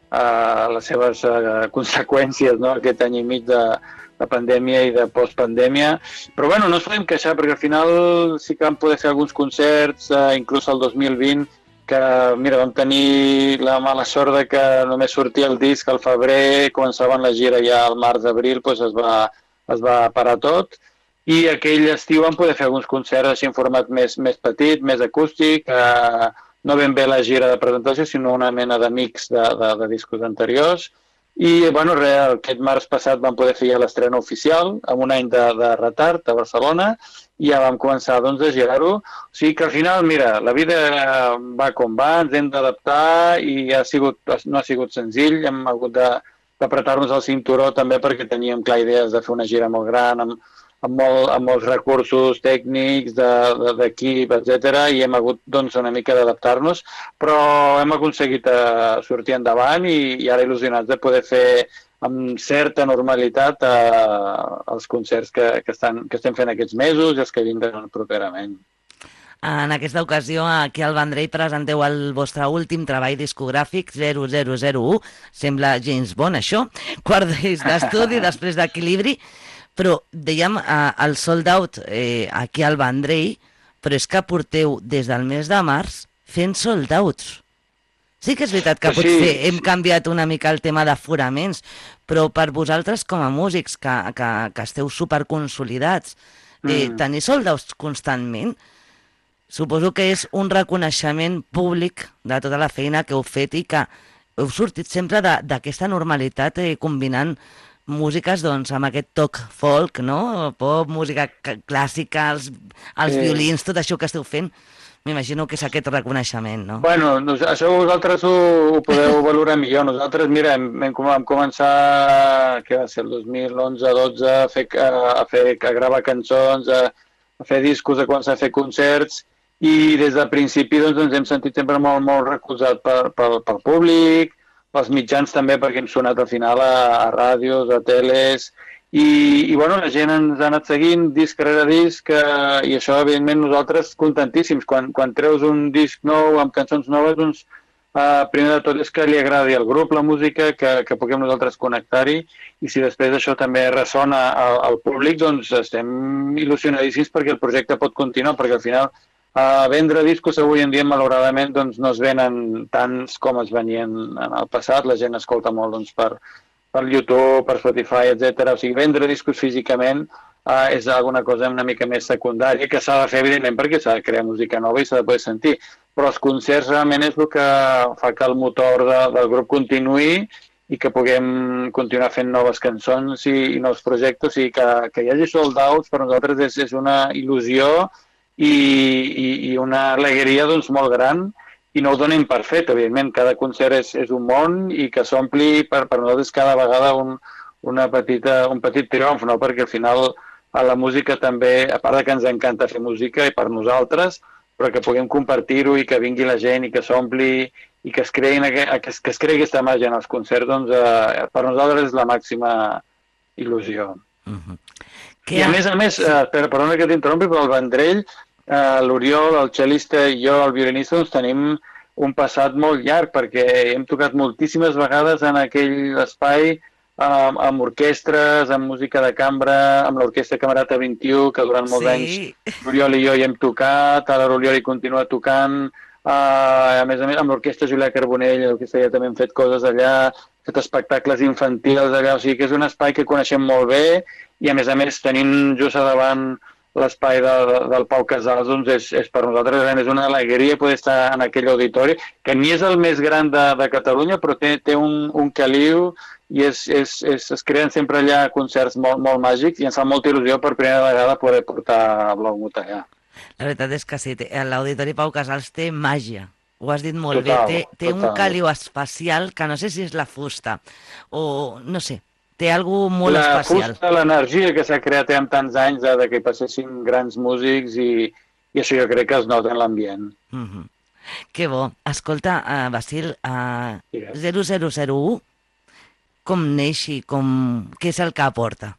uh, les seves uh, conseqüències, no? Aquest any i mig de, de pandèmia i de postpandèmia, però bueno, no ens podem queixar perquè al final sí que vam poder fer alguns concerts, uh, inclús el dos mil vint, que mira, vam tenir la mala sort de que només sortia el disc al febrer, començaven la gira ja al març-abril, doncs es va, es va parar tot. I aquell estiu vam poder fer alguns concerts així en format més, més petit, més acústic, eh, no ben bé la gira de presentació, sinó una mena de mix de, de, de discos anteriors. I bueno, res, aquest març passat vam poder fer ja l'estrena oficial, amb un any de, de retard a Barcelona, i ja vam començar doncs, a girar-ho. O sigui que al final, mira, la vida va com va, ens hem d'adaptar i ha sigut, no ha sigut senzill, hem hagut d'apretar-nos el cinturó també perquè teníem clar idees de fer una gira molt gran, amb amb, molt, amb molts recursos tècnics, d'equip, etcètera, i hem hagut doncs, una mica d'adaptar-nos, però hem aconseguit uh, sortir endavant i, i ara il·lusionats de poder fer amb certa normalitat uh, els concerts que, que, estan, que estem fent aquests mesos i els que vindran properament. En aquesta ocasió, aquí al Vendrell presenteu el vostre últim treball discogràfic, zero zero zero u, sembla James Bond, això, quart disc d'estudi, després d'Equilibri, però dèiem eh, el sold out eh, aquí al Vendrell, però és que porteu des del mes de març fent sold outs. Sí que és veritat que potser sí, hem canviat una mica el tema d'aforaments, però per vosaltres com a músics que, que, que esteu superconsolidats, eh, mm. tenir sold outs constantment, suposo que és un reconeixement públic de tota la feina que heu fet i que heu sortit sempre d'aquesta normalitat eh, combinant músiques doncs, amb aquest toc folk, no? Pop, música clàssica, els, els sí. violins, tot això que esteu fent. M'imagino que és aquest reconeixement, no? Bueno, això vosaltres ho, ho podeu valorar millor. Nosaltres, mira, hem, hem començar, què va ser, el dos mil onze dotze, a, fer, a, fer, a gravar cançons, a, a fer discos, a començar a fer concerts, i des del principi doncs, ens hem sentit sempre molt, molt recolzats per, per, pel públic, els mitjans també, perquè hem sonat al final a, a ràdios, a teles, i, i bueno, la gent ens ha anat seguint disc rere disc, eh, i això, evidentment, nosaltres contentíssims. Quan, quan treus un disc nou amb cançons noves, doncs, eh, primer de tot és que li agradi al grup la música, que, que puguem nosaltres connectar-hi, i si després això també ressona al, al públic, doncs estem il·lusionadíssims perquè el projecte pot continuar, perquè al final a vendre discos avui en dia, malauradament, doncs, no es venen tants com es venien en el passat. La gent escolta molt doncs, per, per YouTube, per Spotify, etcètera. O sigui, vendre discos físicament eh, és alguna cosa una mica més secundària, que s'ha de fer, evidentment, perquè s'ha de crear música nova i s'ha de poder sentir. Però els concerts realment és el que fa que el motor de, del grup continuï i que puguem continuar fent noves cançons i, i nous projectes. O sigui, que, que hi hagi sold outs per nosaltres és, és una il·lusió I, i, i una alegria doncs, molt gran, i no ho donem per fet, evidentment, cada concert és, és un món i que s'ompli per, per nosaltres cada vegada un, una petita, un petit triomf, no? Perquè al final a la música també, a part de que ens encanta fer música i per nosaltres, però que puguem compartir-ho i que vingui la gent i que s'ompli i que es, creïn, que, que, es, que es creï aquesta màgia en els concerts, doncs eh, per nosaltres és la màxima il·lusió. Uh-huh. I a més a més, eh, per, perdona que t'interrompi, però el Vendrell, Uh, l'Oriol, el cel·lista i jo, el violinista, doncs tenim un passat molt llarg perquè hem tocat moltíssimes vegades en aquell espai uh, amb orquestres, amb música de cambra, amb l'Orquestra Camerata vint i u, que durant molts sí. anys l'Oriol i jo hi hem tocat, ara l'Oriol hi continua tocant, Uh, a més a més, amb l'orquestra Julià Carbonell, l'orquestra ja també hem fet coses allà, fet espectacles infantils allà, o sigui que és un espai que coneixem molt bé i a més a més tenim just a davant l'espai de, de, del Pau Casals, doncs és, és per nosaltres és una alegria poder estar en aquell auditori, que ni és el més gran de, de Catalunya, però té, té un, un caliu i és, és, és, es creen sempre allà concerts molt, molt màgics i ens fa molta il·lusió per primera vegada poder portar Blau Mut allà. La veritat és que sí, l'Auditori Pau Casals té màgia, ho has dit molt total, bé, té, té total. un caliu especial que no sé si és la fusta o no sé, té alguna molt la especial. La fusta, l'energia que s'ha creat amb tants anys de, de que passessin grans músics i, i això jo crec que es nota en l'ambient. Mm -hmm. Que bo. Escolta, uh, Basil, uh, zero zero zero u, com neix i com... què és el que aporta?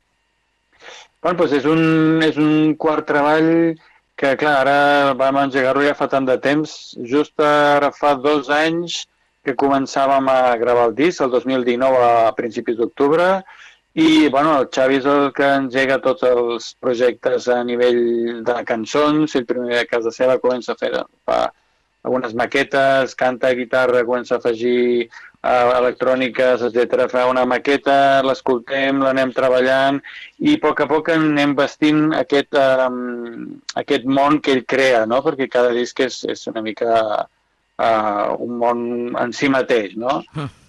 Bueno, doncs és un, és un quart treball que, clar, ara vam engegar-lo ja fa tant de temps. Just ara fa dos anys que començàvem a gravar el disc, el dos mil dinou a principis d'octubre, i, bueno, el Xavi és el que engega tots els projectes a nivell de cançons. Ell primer a casa seva comença a fer fa algunes maquetes, canta guitarra, comença a afegir uh, electròniques, etcètera. Fa una maqueta, l'escoltem, l'anem treballant i a poc a poc anem vestint aquest, um, aquest món que ell crea, no? Perquè cada disc és, és una mica uh, un món en si mateix, no?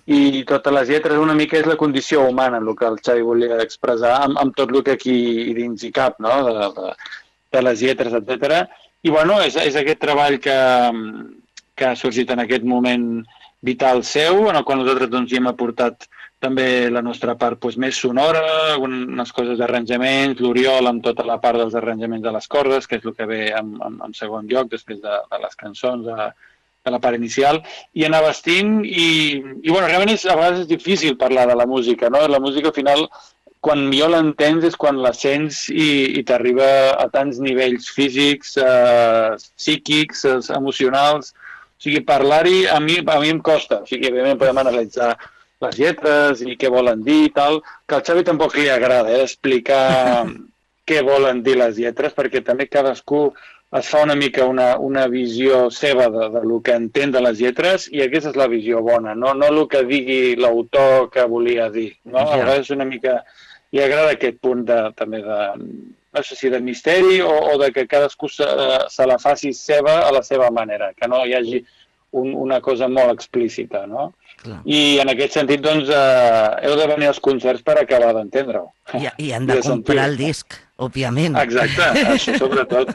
I totes les lletres una mica és la condició humana, el que el Xavi volia expressar amb, amb tot el que aquí dins hi cap, no? De, de, de les lletres, etcètera. I, bueno, és, és aquest treball que, que ha sorgit en aquest moment vital seu, en el qual nosaltres doncs, hi hem aportat també la nostra part doncs, més sonora, algunes coses d'arranjaments, l'Oriol amb tota la part dels arranjaments de les cordes, que és el que ve en, en, en segon lloc, després de, de les cançons, de, de la part inicial, i anar vestint, i, i bueno, realment és, a vegades és difícil parlar de la música, no? La música al final, quan millor l'entens és quan la sents i, i t'arriba a tants nivells físics, eh, psíquics, eh, emocionals. O sigui, parlar-hi a mi, a mi em costa. O sigui, evidentment podem analitzar les lletres i què volen dir i tal, que al Xavi tampoc li agrada eh, explicar què volen dir les lletres, perquè també cadascú es fa una mica una, una visió seva de, de lo que entén de les lletres i aquesta és la visió bona, no, no el que digui l'autor que volia dir. No? A vegades una mica... Li agrada aquest punt de, també de, no sé si de misteri o, o de que cadascú se, se la faci seva a la seva manera, que no hi hagi un, una cosa molt explícita, no? Clar. I en aquest sentit, doncs, eh, heu de venir als concerts per acabar d'entendre-ho. I, I han de, de comprar el disc, òbviament. Exacte, això sobretot.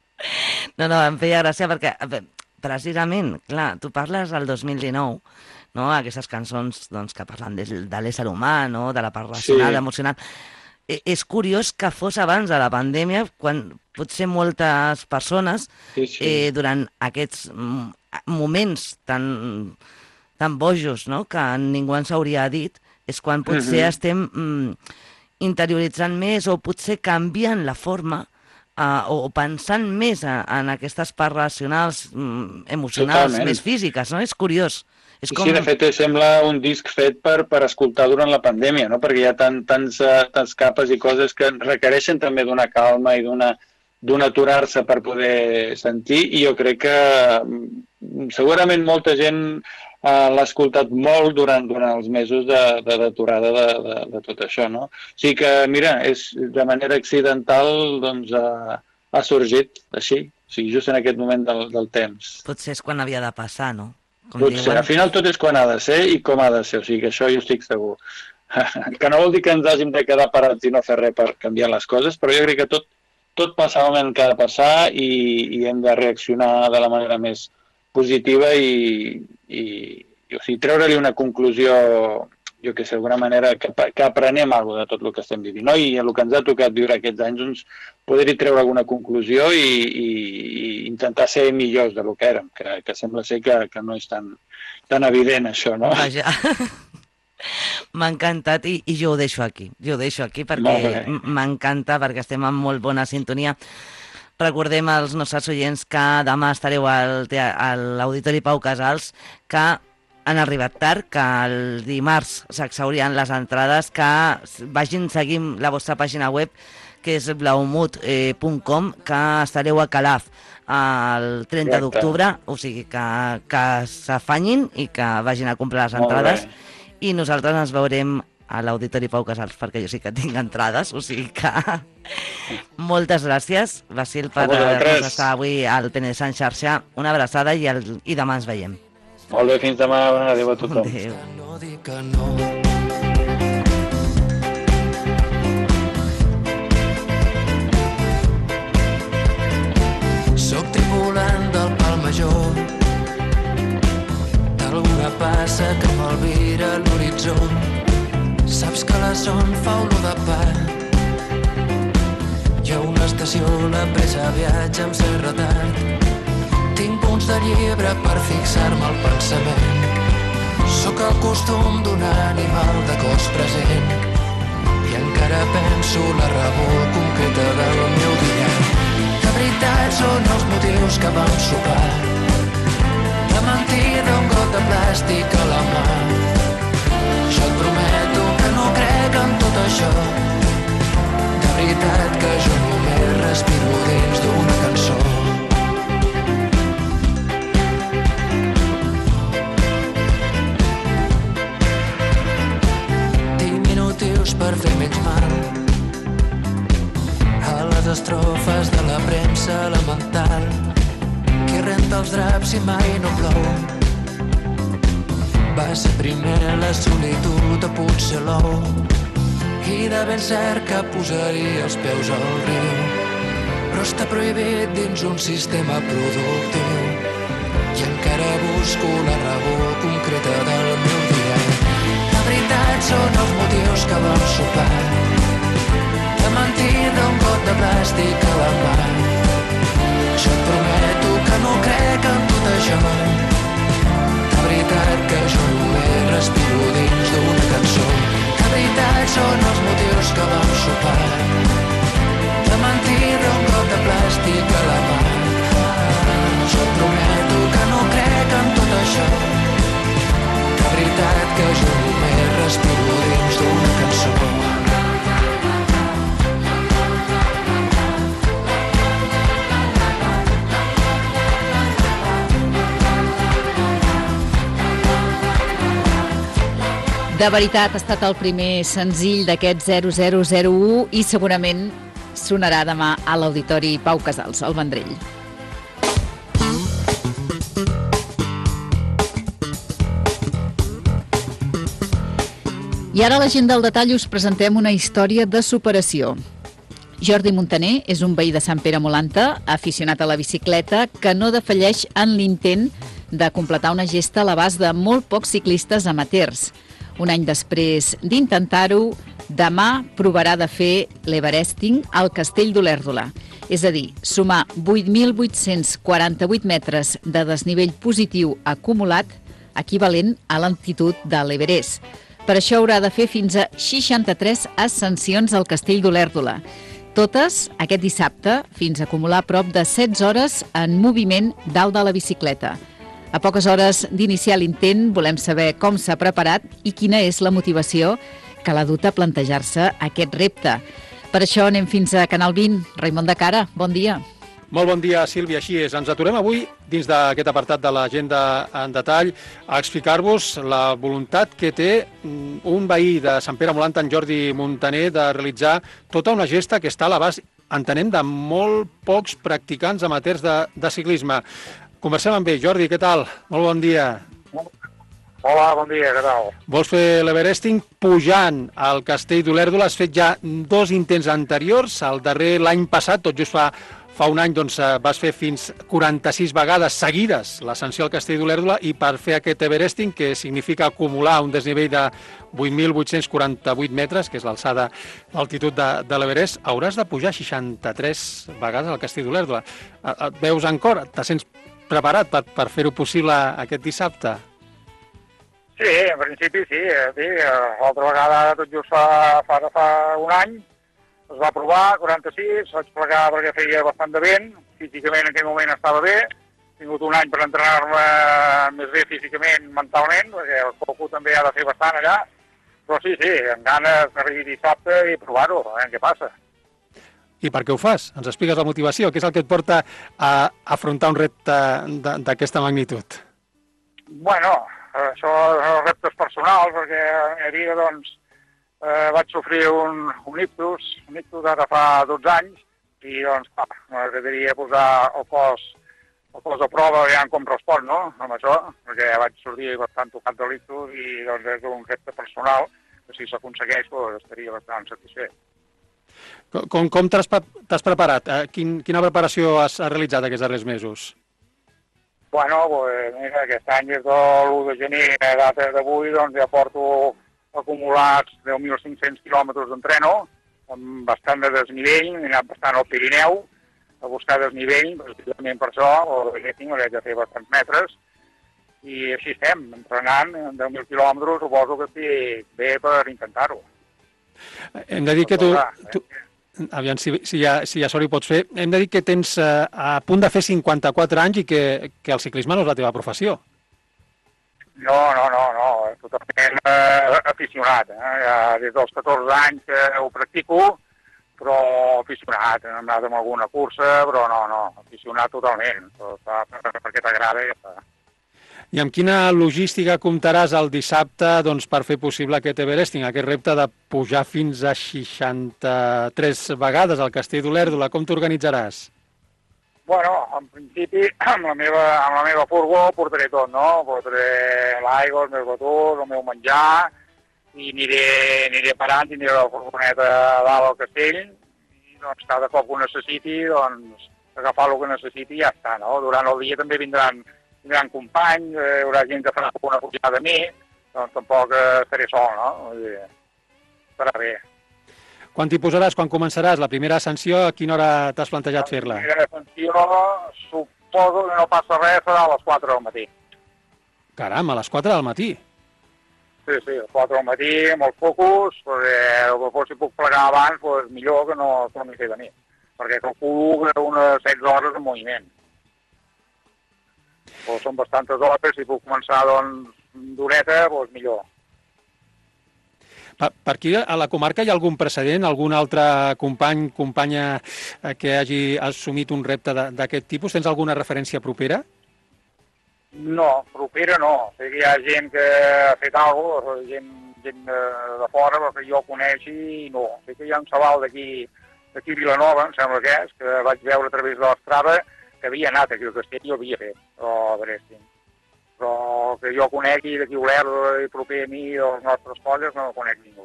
No, no, em feia gràcia perquè, precisament, clar, tu parles del dos mil dinou, no? Aquestes cançons doncs, que parlen de, de l'ésser humà, no? De la part racional, sí. emocional. E és curiós que fos abans de la pandèmia, quan potser moltes persones, sí, sí. Eh, durant aquests moments tan, tan bojos, no? Que ningú ens hauria dit, és quan potser uh-huh. estem mm, interioritzant més o potser canviant la forma uh, o pensant més a, en aquestes parts racionals, mm, emocionals, Totalment. Més físiques, no? És curiós. És com... Sí, de fet, sembla un disc fet per, per escoltar durant la pandèmia, no? Perquè hi ha tant, tants, tants capes i coses que requereixen també d'una calma i d'una d'un aturar-se per poder sentir, i jo crec que segurament molta gent uh, l'ha escoltat molt durant, durant els mesos d'aturada de, de, de, de, de tot això, no? O sigui que, mira, és, de manera accidental doncs, uh, ha sorgit així, o sigui, just en aquest moment del, del temps. Potser és quan havia de passar, no? Com Potser, diuen. Al final tot és quan ha de ser i com ha de ser, o sigui que això jo estic segur. Que no vol dir que ens hàgim de quedar parats i no fer res per canviar les coses, però jo crec que tot, tot passa el moment que ha de passar i, i hem de reaccionar de la manera més positiva i, i, i o sigui, treure-li una conclusió, jo que sé, d'alguna manera que, que aprenem alguna cosa de tot el que estem vivint, no? I el que ens ha tocat viure aquests anys, doncs, poder-hi treure alguna conclusió i, i, i intentar ser millors del que érem, que, que sembla ser que, que no és tan, tan evident això, no? Vaja. M'ha encantat i, i jo ho deixo aquí, jo ho deixo aquí perquè m'encanta, perquè estem en molt bona sintonia. Recordem als nostres oients que demà estareu al, a l'Auditori Pau Casals, que han arribat tard, que el dimarts s'exhaurien les entrades, que vagin seguint la vostra pàgina web, que és blaumut punt com, que estareu a Calaf el trenta d'octubre, o sigui que, que s'afanyin i que vagin a comprar les entrades, i nosaltres ens veurem a l'Auditori Pau Casals, perquè jo sí que tinc entrades, o sigui que moltes gràcies, Basil, per haver-nos estar avui al Penedès en xarxa. Una abraçada i, el, i demà ens veiem. Molt bé, fins demà. Adéu a tothom. Adéu. No dic que no. Soc tripulant del Pal Major, d'alguna passa que m'alvira l'horitzó. Saps que la son fa olor de pa. Hi ha una estació, la pressa viatja amb cert retard. Tinc punts de llebre per fixar-me al pensament. Sóc el costum d'un animal de cos present i encara penso la raó concreta del meu dia. De veritat són els motius que vam sopar, de mentida un got de plàstic a la mà. Jo et prometo que no crec en tot això. De veritat que jo només respiro dins d'una cançó. Diminutius per fer menys mal a les estrofes de la premsa elemental. Qui renta els draps i mai no plou? Va ser primer la solitud o potser l'ou, i de ben cert que posaria els peus al riu, però està prohibit dins un sistema productiu i encara busco la raó concreta del meu dia. La veritat són els motius que vam sopar, de mentida un got de plàstic a la mà. Jo et prometo que no crec en tot això. De veritat que jo només respiro dins d'una cançó. De veritat són els motius que vam sopar, de mentida un got de plàstic a la mà. Jo et prometo que no crec en tot això. De veritat que jo només respiro dins d'una cançó. De veritat, ha estat el primer senzill d'aquest zero zero zero u i segurament sonarà demà a l'Auditori Pau Casals, al Vendrell. I ara a l'Agenda al Detall us presentem una història de superació. Jordi Muntaner és un veí de Sant Pere Molanta, aficionat a la bicicleta, que no defalleix en l'intent de completar una gesta a l'abast de molt pocs ciclistes amateurs. Un any després d'intentar-ho, demà provarà de fer l'Everesting al Castell d'Olèrdola. És a dir, sumar vuit mil vuit-cents quaranta-vuit metres de desnivell positiu acumulat, equivalent a l'altitud de l'Everest. Per això haurà de fer fins a seixanta-tres ascensions al Castell d'Olèrdola. Totes aquest dissabte, fins a acumular prop de setze hores en moviment dalt de la bicicleta. A poques hores d'iniciar l'intent volem saber com s'ha preparat i quina és la motivació que l'ha dut a plantejar-se aquest repte. Per això anem fins a Canal vint. Raimon de Cara, bon dia. Molt bon dia, Sílvia. Així és. Ens aturem avui, dins d'aquest apartat de l'agenda en detall, a explicar-vos la voluntat que té un veí de Sant Pere Molanta, en Jordi Muntaner, de realitzar tota una gesta que està a l'abast, entenem, de molt pocs practicants amateurs de, de ciclisme. Conversem amb ell. Jordi, què tal? Molt bon dia. Hola, bon dia, què tal? Vols fer l'Everesting pujant al Castell d'Olèrdola? Has fet ja dos intents anteriors. El darrer l'any passat, tot just fa, fa un any, doncs, vas fer fins quaranta-sis vegades seguides l'ascensió al Castell d'Olèrdola, i per fer aquest Everesting, que significa acumular un desnivell de vuit mil vuit-cents quaranta-vuit metres, que és l'alçada, l'altitud de, de l'Everest, hauràs de pujar seixanta-tres vegades al Castell d'Olèrdola. Et veus en cor? Te sents preparat per, per fer-ho possible aquest dissabte? Sí, en principi sí. sí. L'altra vegada, tot just fa, fa, fa un any, es va provar quaranta-sis, vaig plegar perquè feia bastant de vent, físicament en aquell moment estava bé, he tingut un any per entrenar-me més bé físicament, mentalment, perquè el coco també ha de fer bastant allà, però sí, sí, amb ganes d'arribar dissabte i provar-ho, a veure què passa. I per què ho fas? Ens expliques la motivació? Què és el que et porta a afrontar un repte d'aquesta magnitud? Bueno, això són reptes personals, perquè a vida, doncs, eh, vaig sofrir un, un ictus, un ictus ara fa dotze anys, i, doncs, clar, m'agradaria posar el cos, el cos a prova, veient com respon, no?, amb això, perquè vaig sortir bastant tocat de l'ictus i, doncs, és un repte personal, que si s'aconsegueix, doncs, estaria bastant satisfet. Com, com t'has preparat? Quin, quina preparació has realitzat aquests darrers mesos? Bueno, pues, mira, aquest any des de l'u de gener a data d'avui doncs ja porto acumulats deu mil cinc-cents quilòmetres d'entreno, amb bastant de desnivell, he anat bastant al Pirineu a buscar desnivell, precisament per això, o de getting, m'haig de fer bastants metres, i així estem, entrenant deu mil quilòmetres, suposo que estic bé per intentar-ho. Hem de dir que tu... tu... Aviam, si, si, ja, si ja sort hi pots fer, hem de dir que tens eh, a punt de fer cinquanta-quatre anys i que, que el ciclisme no és la teva professió. No, no, no, no, totalment eh, aficionat. Eh? Ja des dels catorze anys que ho practico, però aficionat. Hem anat amb alguna cursa, però no, no, aficionat totalment. Perquè t'agrada i ja està. I amb quina logística comptaràs el dissabte doncs, per fer possible aquest Everesting, aquest repte de pujar fins a seixanta-tres vegades al Castell d'Olèrdola? Com t'organitzaràs? Bueno, en principi, amb la meva, amb la meva furgó portaré tot, no? Portaré l'aigua, els meus batús, el meu menjar, i aniré, aniré parant, tindré la furgoneta a dalt al castell, i doncs cada cop que ho necessiti, doncs agafar el que necessiti i ja està, no? Durant el dia també vindran tindran companys, eh, hi haurà gent que farà una pujada a mi, doncs tampoc eh, estaré sol, no? Vull dir, estarà bé. Quan t'hi posaràs, quan començaràs? La primera ascensió, a quina hora t'has plantejat fer-la? La primera ascensió, suposo que no passa res, serà a les quatre del matí. Caram, a les quatre del matí? Sí, sí, a les quatre del matí, amb els focus, perquè si puc plegar abans, doncs millor que no torni a fer de nit, perquè calculo que unes setze hores en moviment. Doncs són bastantes hores, si puc començar doncs, d'horeta, doncs millor. Per, per aquí a la comarca hi ha algun precedent, algun altre company, companya que hagi assumit un repte d'aquest tipus? Tens alguna referència propera? No, propera no. Sé que hi ha gent que ha fet alguna cosa, gent, gent de fora, però que jo coneixi, no. Sé que hi ha un xaval d'aquí d'aquí Vilanova, em sembla que és, que vaig veure a través de l'Strava, que havia anat aquí al castell i ho havia fet, però Everesting. Però que jo conegui d'aquí Olèrdola i proper a mi i les nostres colles no conec ningú.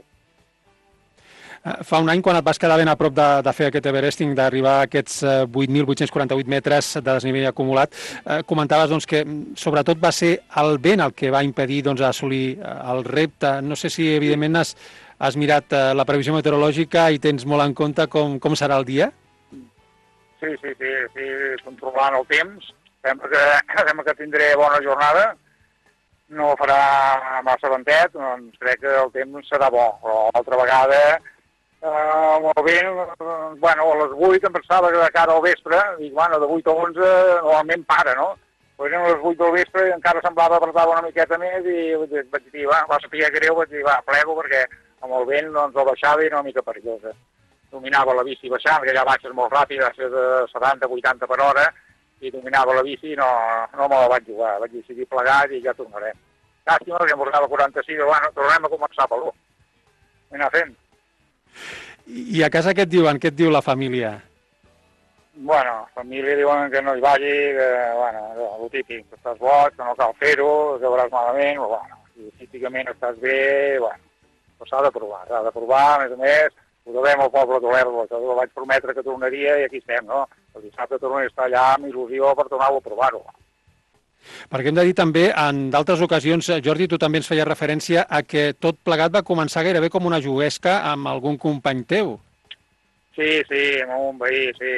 Fa un any, quan et vas quedar ben a prop de, de fer aquest Everesting, d'arribar a aquests vuit mil vuit-cents quaranta-vuit metres de desnivell acumulat, eh, comentaves doncs, que sobretot va ser el vent el que va impedir doncs, assolir el repte. No sé si, evidentment, has, has mirat eh, la previsió meteorològica i tens molt en compte com, com serà el dia? Sí, sí, sí, sí, controlant el temps. Sembla que, sembla que tindré bona jornada. No farà massa ventet, doncs crec que el temps serà bo. Però altra vegada, eh, molt bé, eh, bueno, a les vuit em pensava que de cara al vespre, dic, bueno, de vuit a onze normalment para, no? Però eren les vuit del vespre i encara semblava apretar una miqueta més i vaig dir, va, va saber greu, vaig dir, va, plego, perquè amb el vent doncs, el baixava i era una mica perillosa. Dominava la bici baixant, que allà baixes molt ràpid, baixes de setanta a vuitanta per hora, i dominava la bici i no, no me la vaig jugar. Vaig decidir plegar i ja tornarem. Llàstima, que em portava quaranta-sis, bueno, tornem a començar per l'u. Anar fent. I a casa què et diuen? Què et diu la família? Bueno, la família diuen que no hi vagi, que, bueno, el típic, que estàs boig, que no cal fer-ho, que veuràs malament, però, bueno, si físicament estàs bé, bueno, però s'ha de provar, s'ha de provar, a més a més, ho devem al poble d'Olèrdola, que ho vaig prometre que tornaria i aquí estem, no? El dissabte tornaré a estar allà amb il·lusió per tornar-ho a provar-ho. Perquè hem de dir també, en d'altres ocasions, Jordi, tu també ens feies referència a que tot plegat va començar gairebé com una juguesca amb algun company teu. Sí, sí, amb un veí, sí.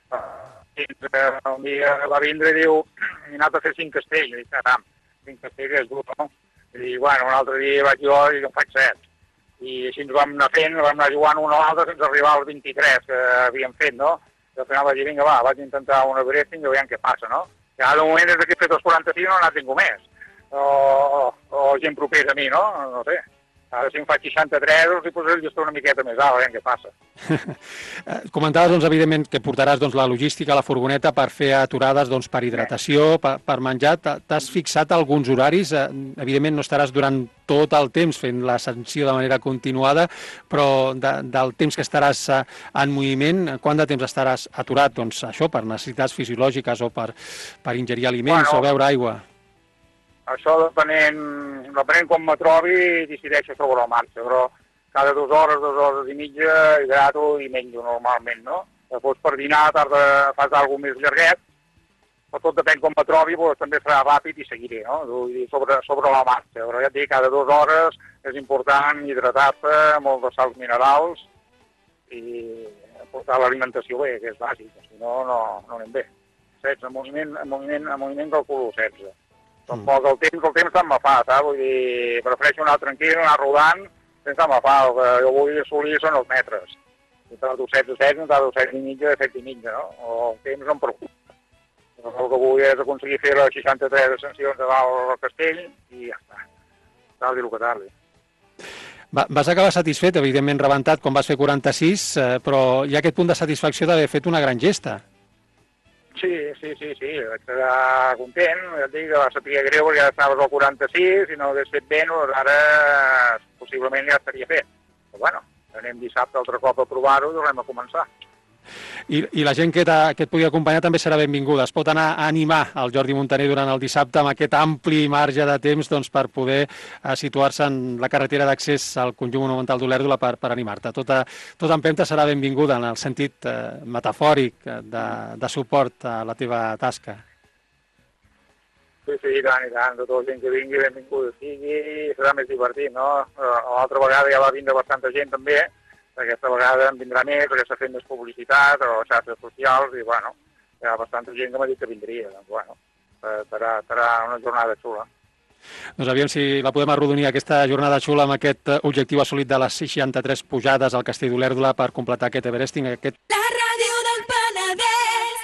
Un dia va vindre i diu, he anat a fer cinc castells, i dic, caram, cinc castells és dur, no? I bueno, un altre dia vaig jo i en faig set. I així ens vam anar fent, vam anar jugant una a l'altra fins a arribar als vint-i-tres que havíem fet, no? I al final vaig dir, vinga, va, vaig intentar un Everesting i veiem què passa, no? Ja de moment, des que he fet els quaranta-sis, no n'ha tingut més. O, o, o gent propera a mi, no? No sé. Ara, si em faig seixanta-tres, els hi posaré el llestó una miqueta més alt, veiem què passa. Comentaves, doncs, evidentment, que portaràs doncs, la logística, la furgoneta, per fer aturades doncs, per hidratació, per, per menjar. T'has fixat alguns horaris? Evidentment, no estaràs durant tot el temps fent l'ascensió de manera continuada, però de, del temps que estaràs en moviment, quant de temps estaràs aturat? Doncs això, per necessitats fisiològiques o per, per ingerir aliments bueno, o beure aigua? Això, depenent, depenent com me trobi, decideixo sobre la marxa, però cada dues hores, dues hores i mitja, hidrato i menjo normalment, no? Després per dinar tarda, fas alguna més llarguet, però tot depèn com me trobi, doncs també serà ràpid i seguiré, no? Vull dir, sobre, sobre la marxa, però ja et dic, cada dues hores és important hidratar-te, molt de sals minerals i portar l'alimentació bé, que és bàsic, si no, no, no anem bé. setze, en moviment, en moviment, en moviment calculo setze. Tampoc el temps, el temps tant me fa, saps? Vull dir, prefereixo anar tranquil, anar rodant, sense me fa. El que jo vull assolir són els metres. Si tardo setze, setze, no tardo setze i mitja, setze i mitja, no? O el temps no em preocupa. El que vull és aconseguir fer les seixanta-tres ascensions de dalt al castell i ja està. Tardi el que tardi. Va, vas acabar satisfet, evidentment rebentat, quan vas fer quaranta-sis, eh, però hi ha aquest punt de satisfacció d'haver fet una gran gesta. Sí, sí, sí, sí, vaig quedar content, ja et dic que va saber greu perquè ja estaves al quaranta-sis i no hagués fet bé, doncs ara possiblement ja estaria fet. Però bueno, anem dissabte altre cop a provar-ho i tornem a començar. I, i la gent que, que et pugui acompanyar també serà benvinguda. Es pot anar a animar el Jordi Muntaner durant el dissabte amb aquest ampli marge de temps doncs, per poder eh, situar-se en la carretera d'accés al conjunt monumental d'Olèrdola per, per animar-te. Tota, tota empenta serà benvinguda en el sentit eh, metafòric de, de suport a la teva tasca. Sí, sí, i tant, i tant. Tota la gent que vingui, benvinguda sigui, serà més divertit, no? L'altra vegada ja va vindre bastanta gent també, aquesta vegada en vindrà més, perquè s'ha fet més publicitat o xarxes socials i, bueno, hi ha bastanta gent que m'ha dit que vindria. Doncs, bueno, serà, serà una jornada xula. Doncs aviam si la podem arrodonir, aquesta jornada xula, amb aquest objectiu assolit de les seixanta-tres pujades al Castell d'Olèrdola per completar aquest Everesting. Aquest... La ràdio del Penedès.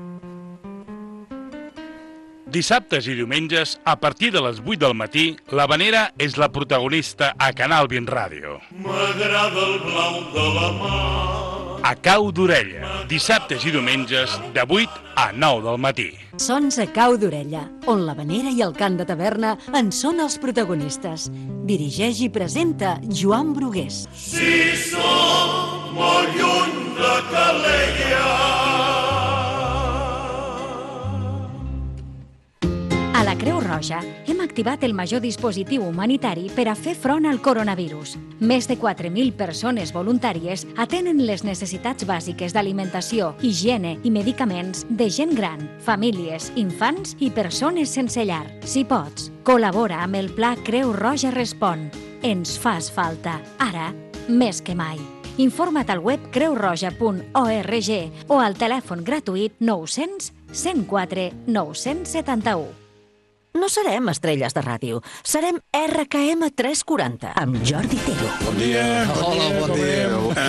Dissabtes i diumenges, a partir de les vuit del matí, l'Havanera és la protagonista a Canal vint Ràdio. M'agrada el blau de la mar. A Cau d'Orella, dissabtes i diumenges, de vuit a nou del matí. Sons a Cau d'Orella, on l'Havanera i el cant de taverna en són els protagonistes. Dirigeix i presenta Joan Brugués. Si som molt lluny de Calella. A la Creu Roja hem activat el major dispositiu humanitari per a fer front al coronavirus. Més de quatre mil persones voluntàries atenen les necessitats bàsiques d'alimentació, higiene i medicaments de gent gran, famílies, infants i persones sense llar. Si pots, col·labora amb el Pla Creu Roja Respon. Ens fas falta, ara més que mai. Informa't al web creu roja punt org o al telèfon gratuït nou cents, cent quatre, nou-cents setanta-u. No serem estrelles de ràdio, serem R K M tres quaranta, amb Jordi Tello. Bon dia, hola, bon dia.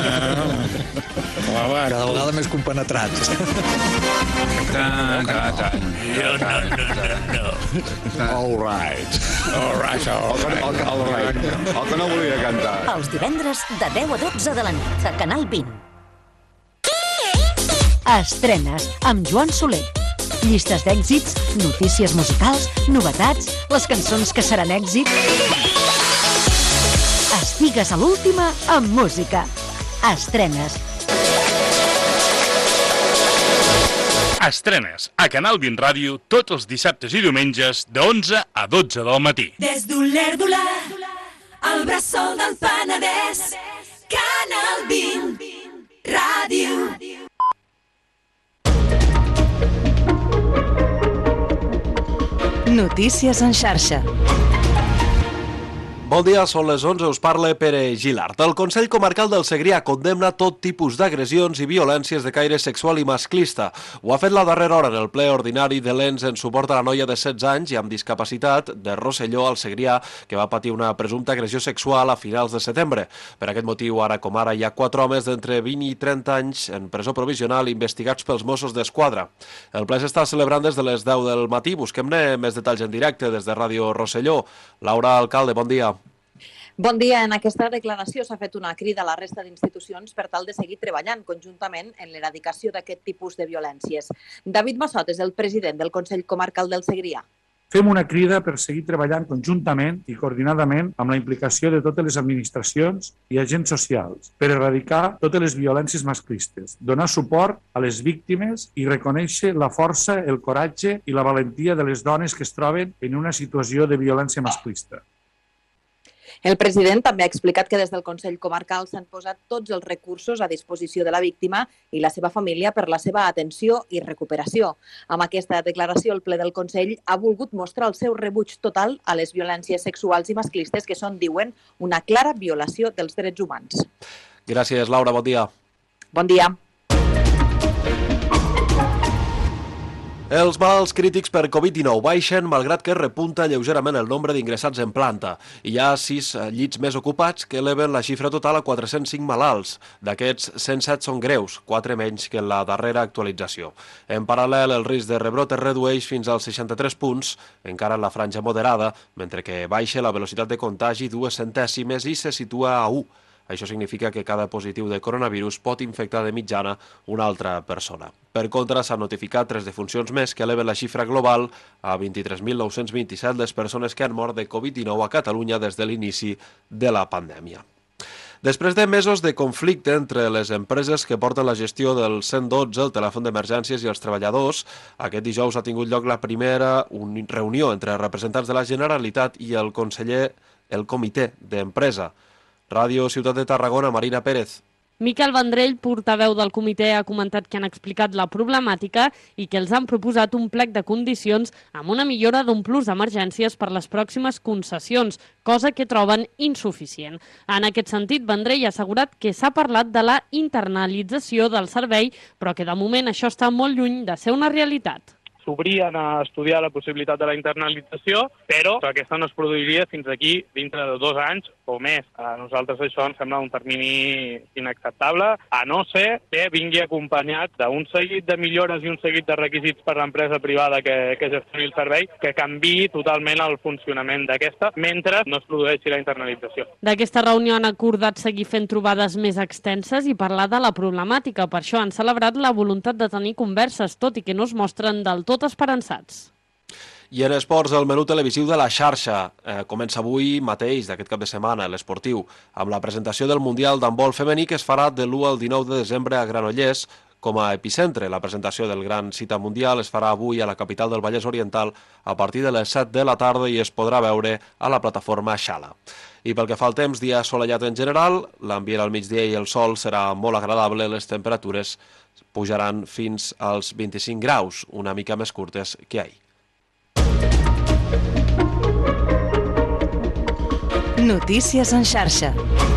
Home, cada vegada més compenetrats. Tan, tan, no, no, no, no. All right. All right, all right. All right. El que no volia cantar. Els divendres de deu a dotze de la nit, a Canal vint. Estrenes amb Joan Soler. Llistes d'èxits, notícies musicals, novetats, les cançons que seran èxit. Estigues a l'última amb música. Estrenes. Estrenes a Canal vint Ràdio tots els dissabtes i diumenges de onze a dotze del matí. Des d'Olèrdola, al bressol del Penedès, Canal vint Ràdio. Notícies en xarxa. Bon dia, són les onze, us parla Pere Gilart. El Consell Comarcal del Segrià condemna tot tipus d'agressions i violències de caire sexual i masclista. Ho ha fet la darrera hora en el ple ordinari de l'E N S en suport a la noia de setze anys i amb discapacitat de Rosselló al Segrià, que va patir una presumpta agressió sexual a finals de setembre. Per aquest motiu, ara com ara, hi ha quatre homes d'entre vint i trenta anys en presó provisional investigats pels Mossos d'Esquadra. El ple s'està celebrant des de les deu del matí. Busquem-ne més detalls en directe des de Ràdio Rosselló. Laura Alcalde, bon dia. Bon dia. En aquesta declaració s'ha fet una crida a la resta d'institucions per tal de seguir treballant conjuntament en l'eradicació d'aquest tipus de violències. David Massot és el president del Consell Comarcal del Segrià. Fem una crida per seguir treballant conjuntament i coordinadament amb la implicació de totes les administracions i agents socials per erradicar totes les violències masclistes, donar suport a les víctimes i reconèixer la força, el coratge i la valentia de les dones que es troben en una situació de violència masclista. El president també ha explicat que des del Consell Comarcal s'han posat tots els recursos a disposició de la víctima i la seva família per la seva atenció i recuperació. Amb aquesta declaració, el ple del Consell ha volgut mostrar el seu rebuig total a les violències sexuals i masclistes que són, diuen, una clara violació dels drets humans. Gràcies, Laura. Bon dia. Bon dia. Els malalts crítics per Covid dinou baixen, malgrat que repunta lleugerament el nombre d'ingressats en planta. Hi ha sis llits més ocupats que eleven la xifra total a quatre-cents cinc malalts. D'aquests, cent set són greus, quatre menys que en la darrera actualització. En paral·lel, el risc de rebrot es redueix fins als seixanta-tres punts, encara en la franja moderada, mentre que baixa la velocitat de contagi dues centèsimes i se situa a u. Això significa que cada positiu de coronavirus pot infectar de mitjana una altra persona. Per contra, s'han notificat tres defuncions més que eleven la xifra global a vint-i-tres mil nou-cents vint-i-set les persones que han mort de Covid dinou a Catalunya des de l'inici de la pandèmia. Després de mesos de conflicte entre les empreses que porten la gestió del cent dotze, el telèfon d'emergències i els treballadors, aquest dijous ha tingut lloc la primera reunió entre representants de la Generalitat i el conseller, el comitè d'empresa. Ràdio Ciutat de Tarragona, Marina Pérez. Miquel Vendrell, portaveu del comitè, ha comentat que han explicat la problemàtica i que els han proposat un plec de condicions amb una millora d'un plus d'emergències per les pròximes concessions, cosa que troben insuficient. En aquest sentit, Vendrell ha assegurat que s'ha parlat de la internalització del servei, però que de moment això està molt lluny de ser una realitat. S'obrien a estudiar la possibilitat de la internalització, però aquesta no es produiria fins aquí dintre de dos anys o més. A nosaltres això ens sembla un termini inacceptable, a no ser que vingui acompanyat d'un seguit de millores i un seguit de requisits per l'empresa privada que, que gestioni el servei, que canviï totalment el funcionament d'aquesta, mentre no es produeixi la internalització. D'aquesta reunió han acordat seguir fent trobades més extenses i parlar de la problemàtica. Per això han celebrat la voluntat de tenir converses, tot i que no es mostren del tot esperançats. I en esports, el menú televisiu de la xarxa eh, comença avui mateix, d'aquest cap de setmana, l'esportiu, amb la presentació del Mundial d'handbol femení que es farà de l'u al dinou de desembre a Granollers com a epicentre. La presentació del gran cita mundial es farà avui a la capital del Vallès Oriental a partir de les set de la tarda i es podrà veure a la plataforma Xala. I pel que fa al temps, dia assolellat en general, l'ambient al migdia i el sol serà molt agradable, les temperatures pujaran fins als vint-i-cinc graus, una mica més curtes que ahir. Notícies en xarxa.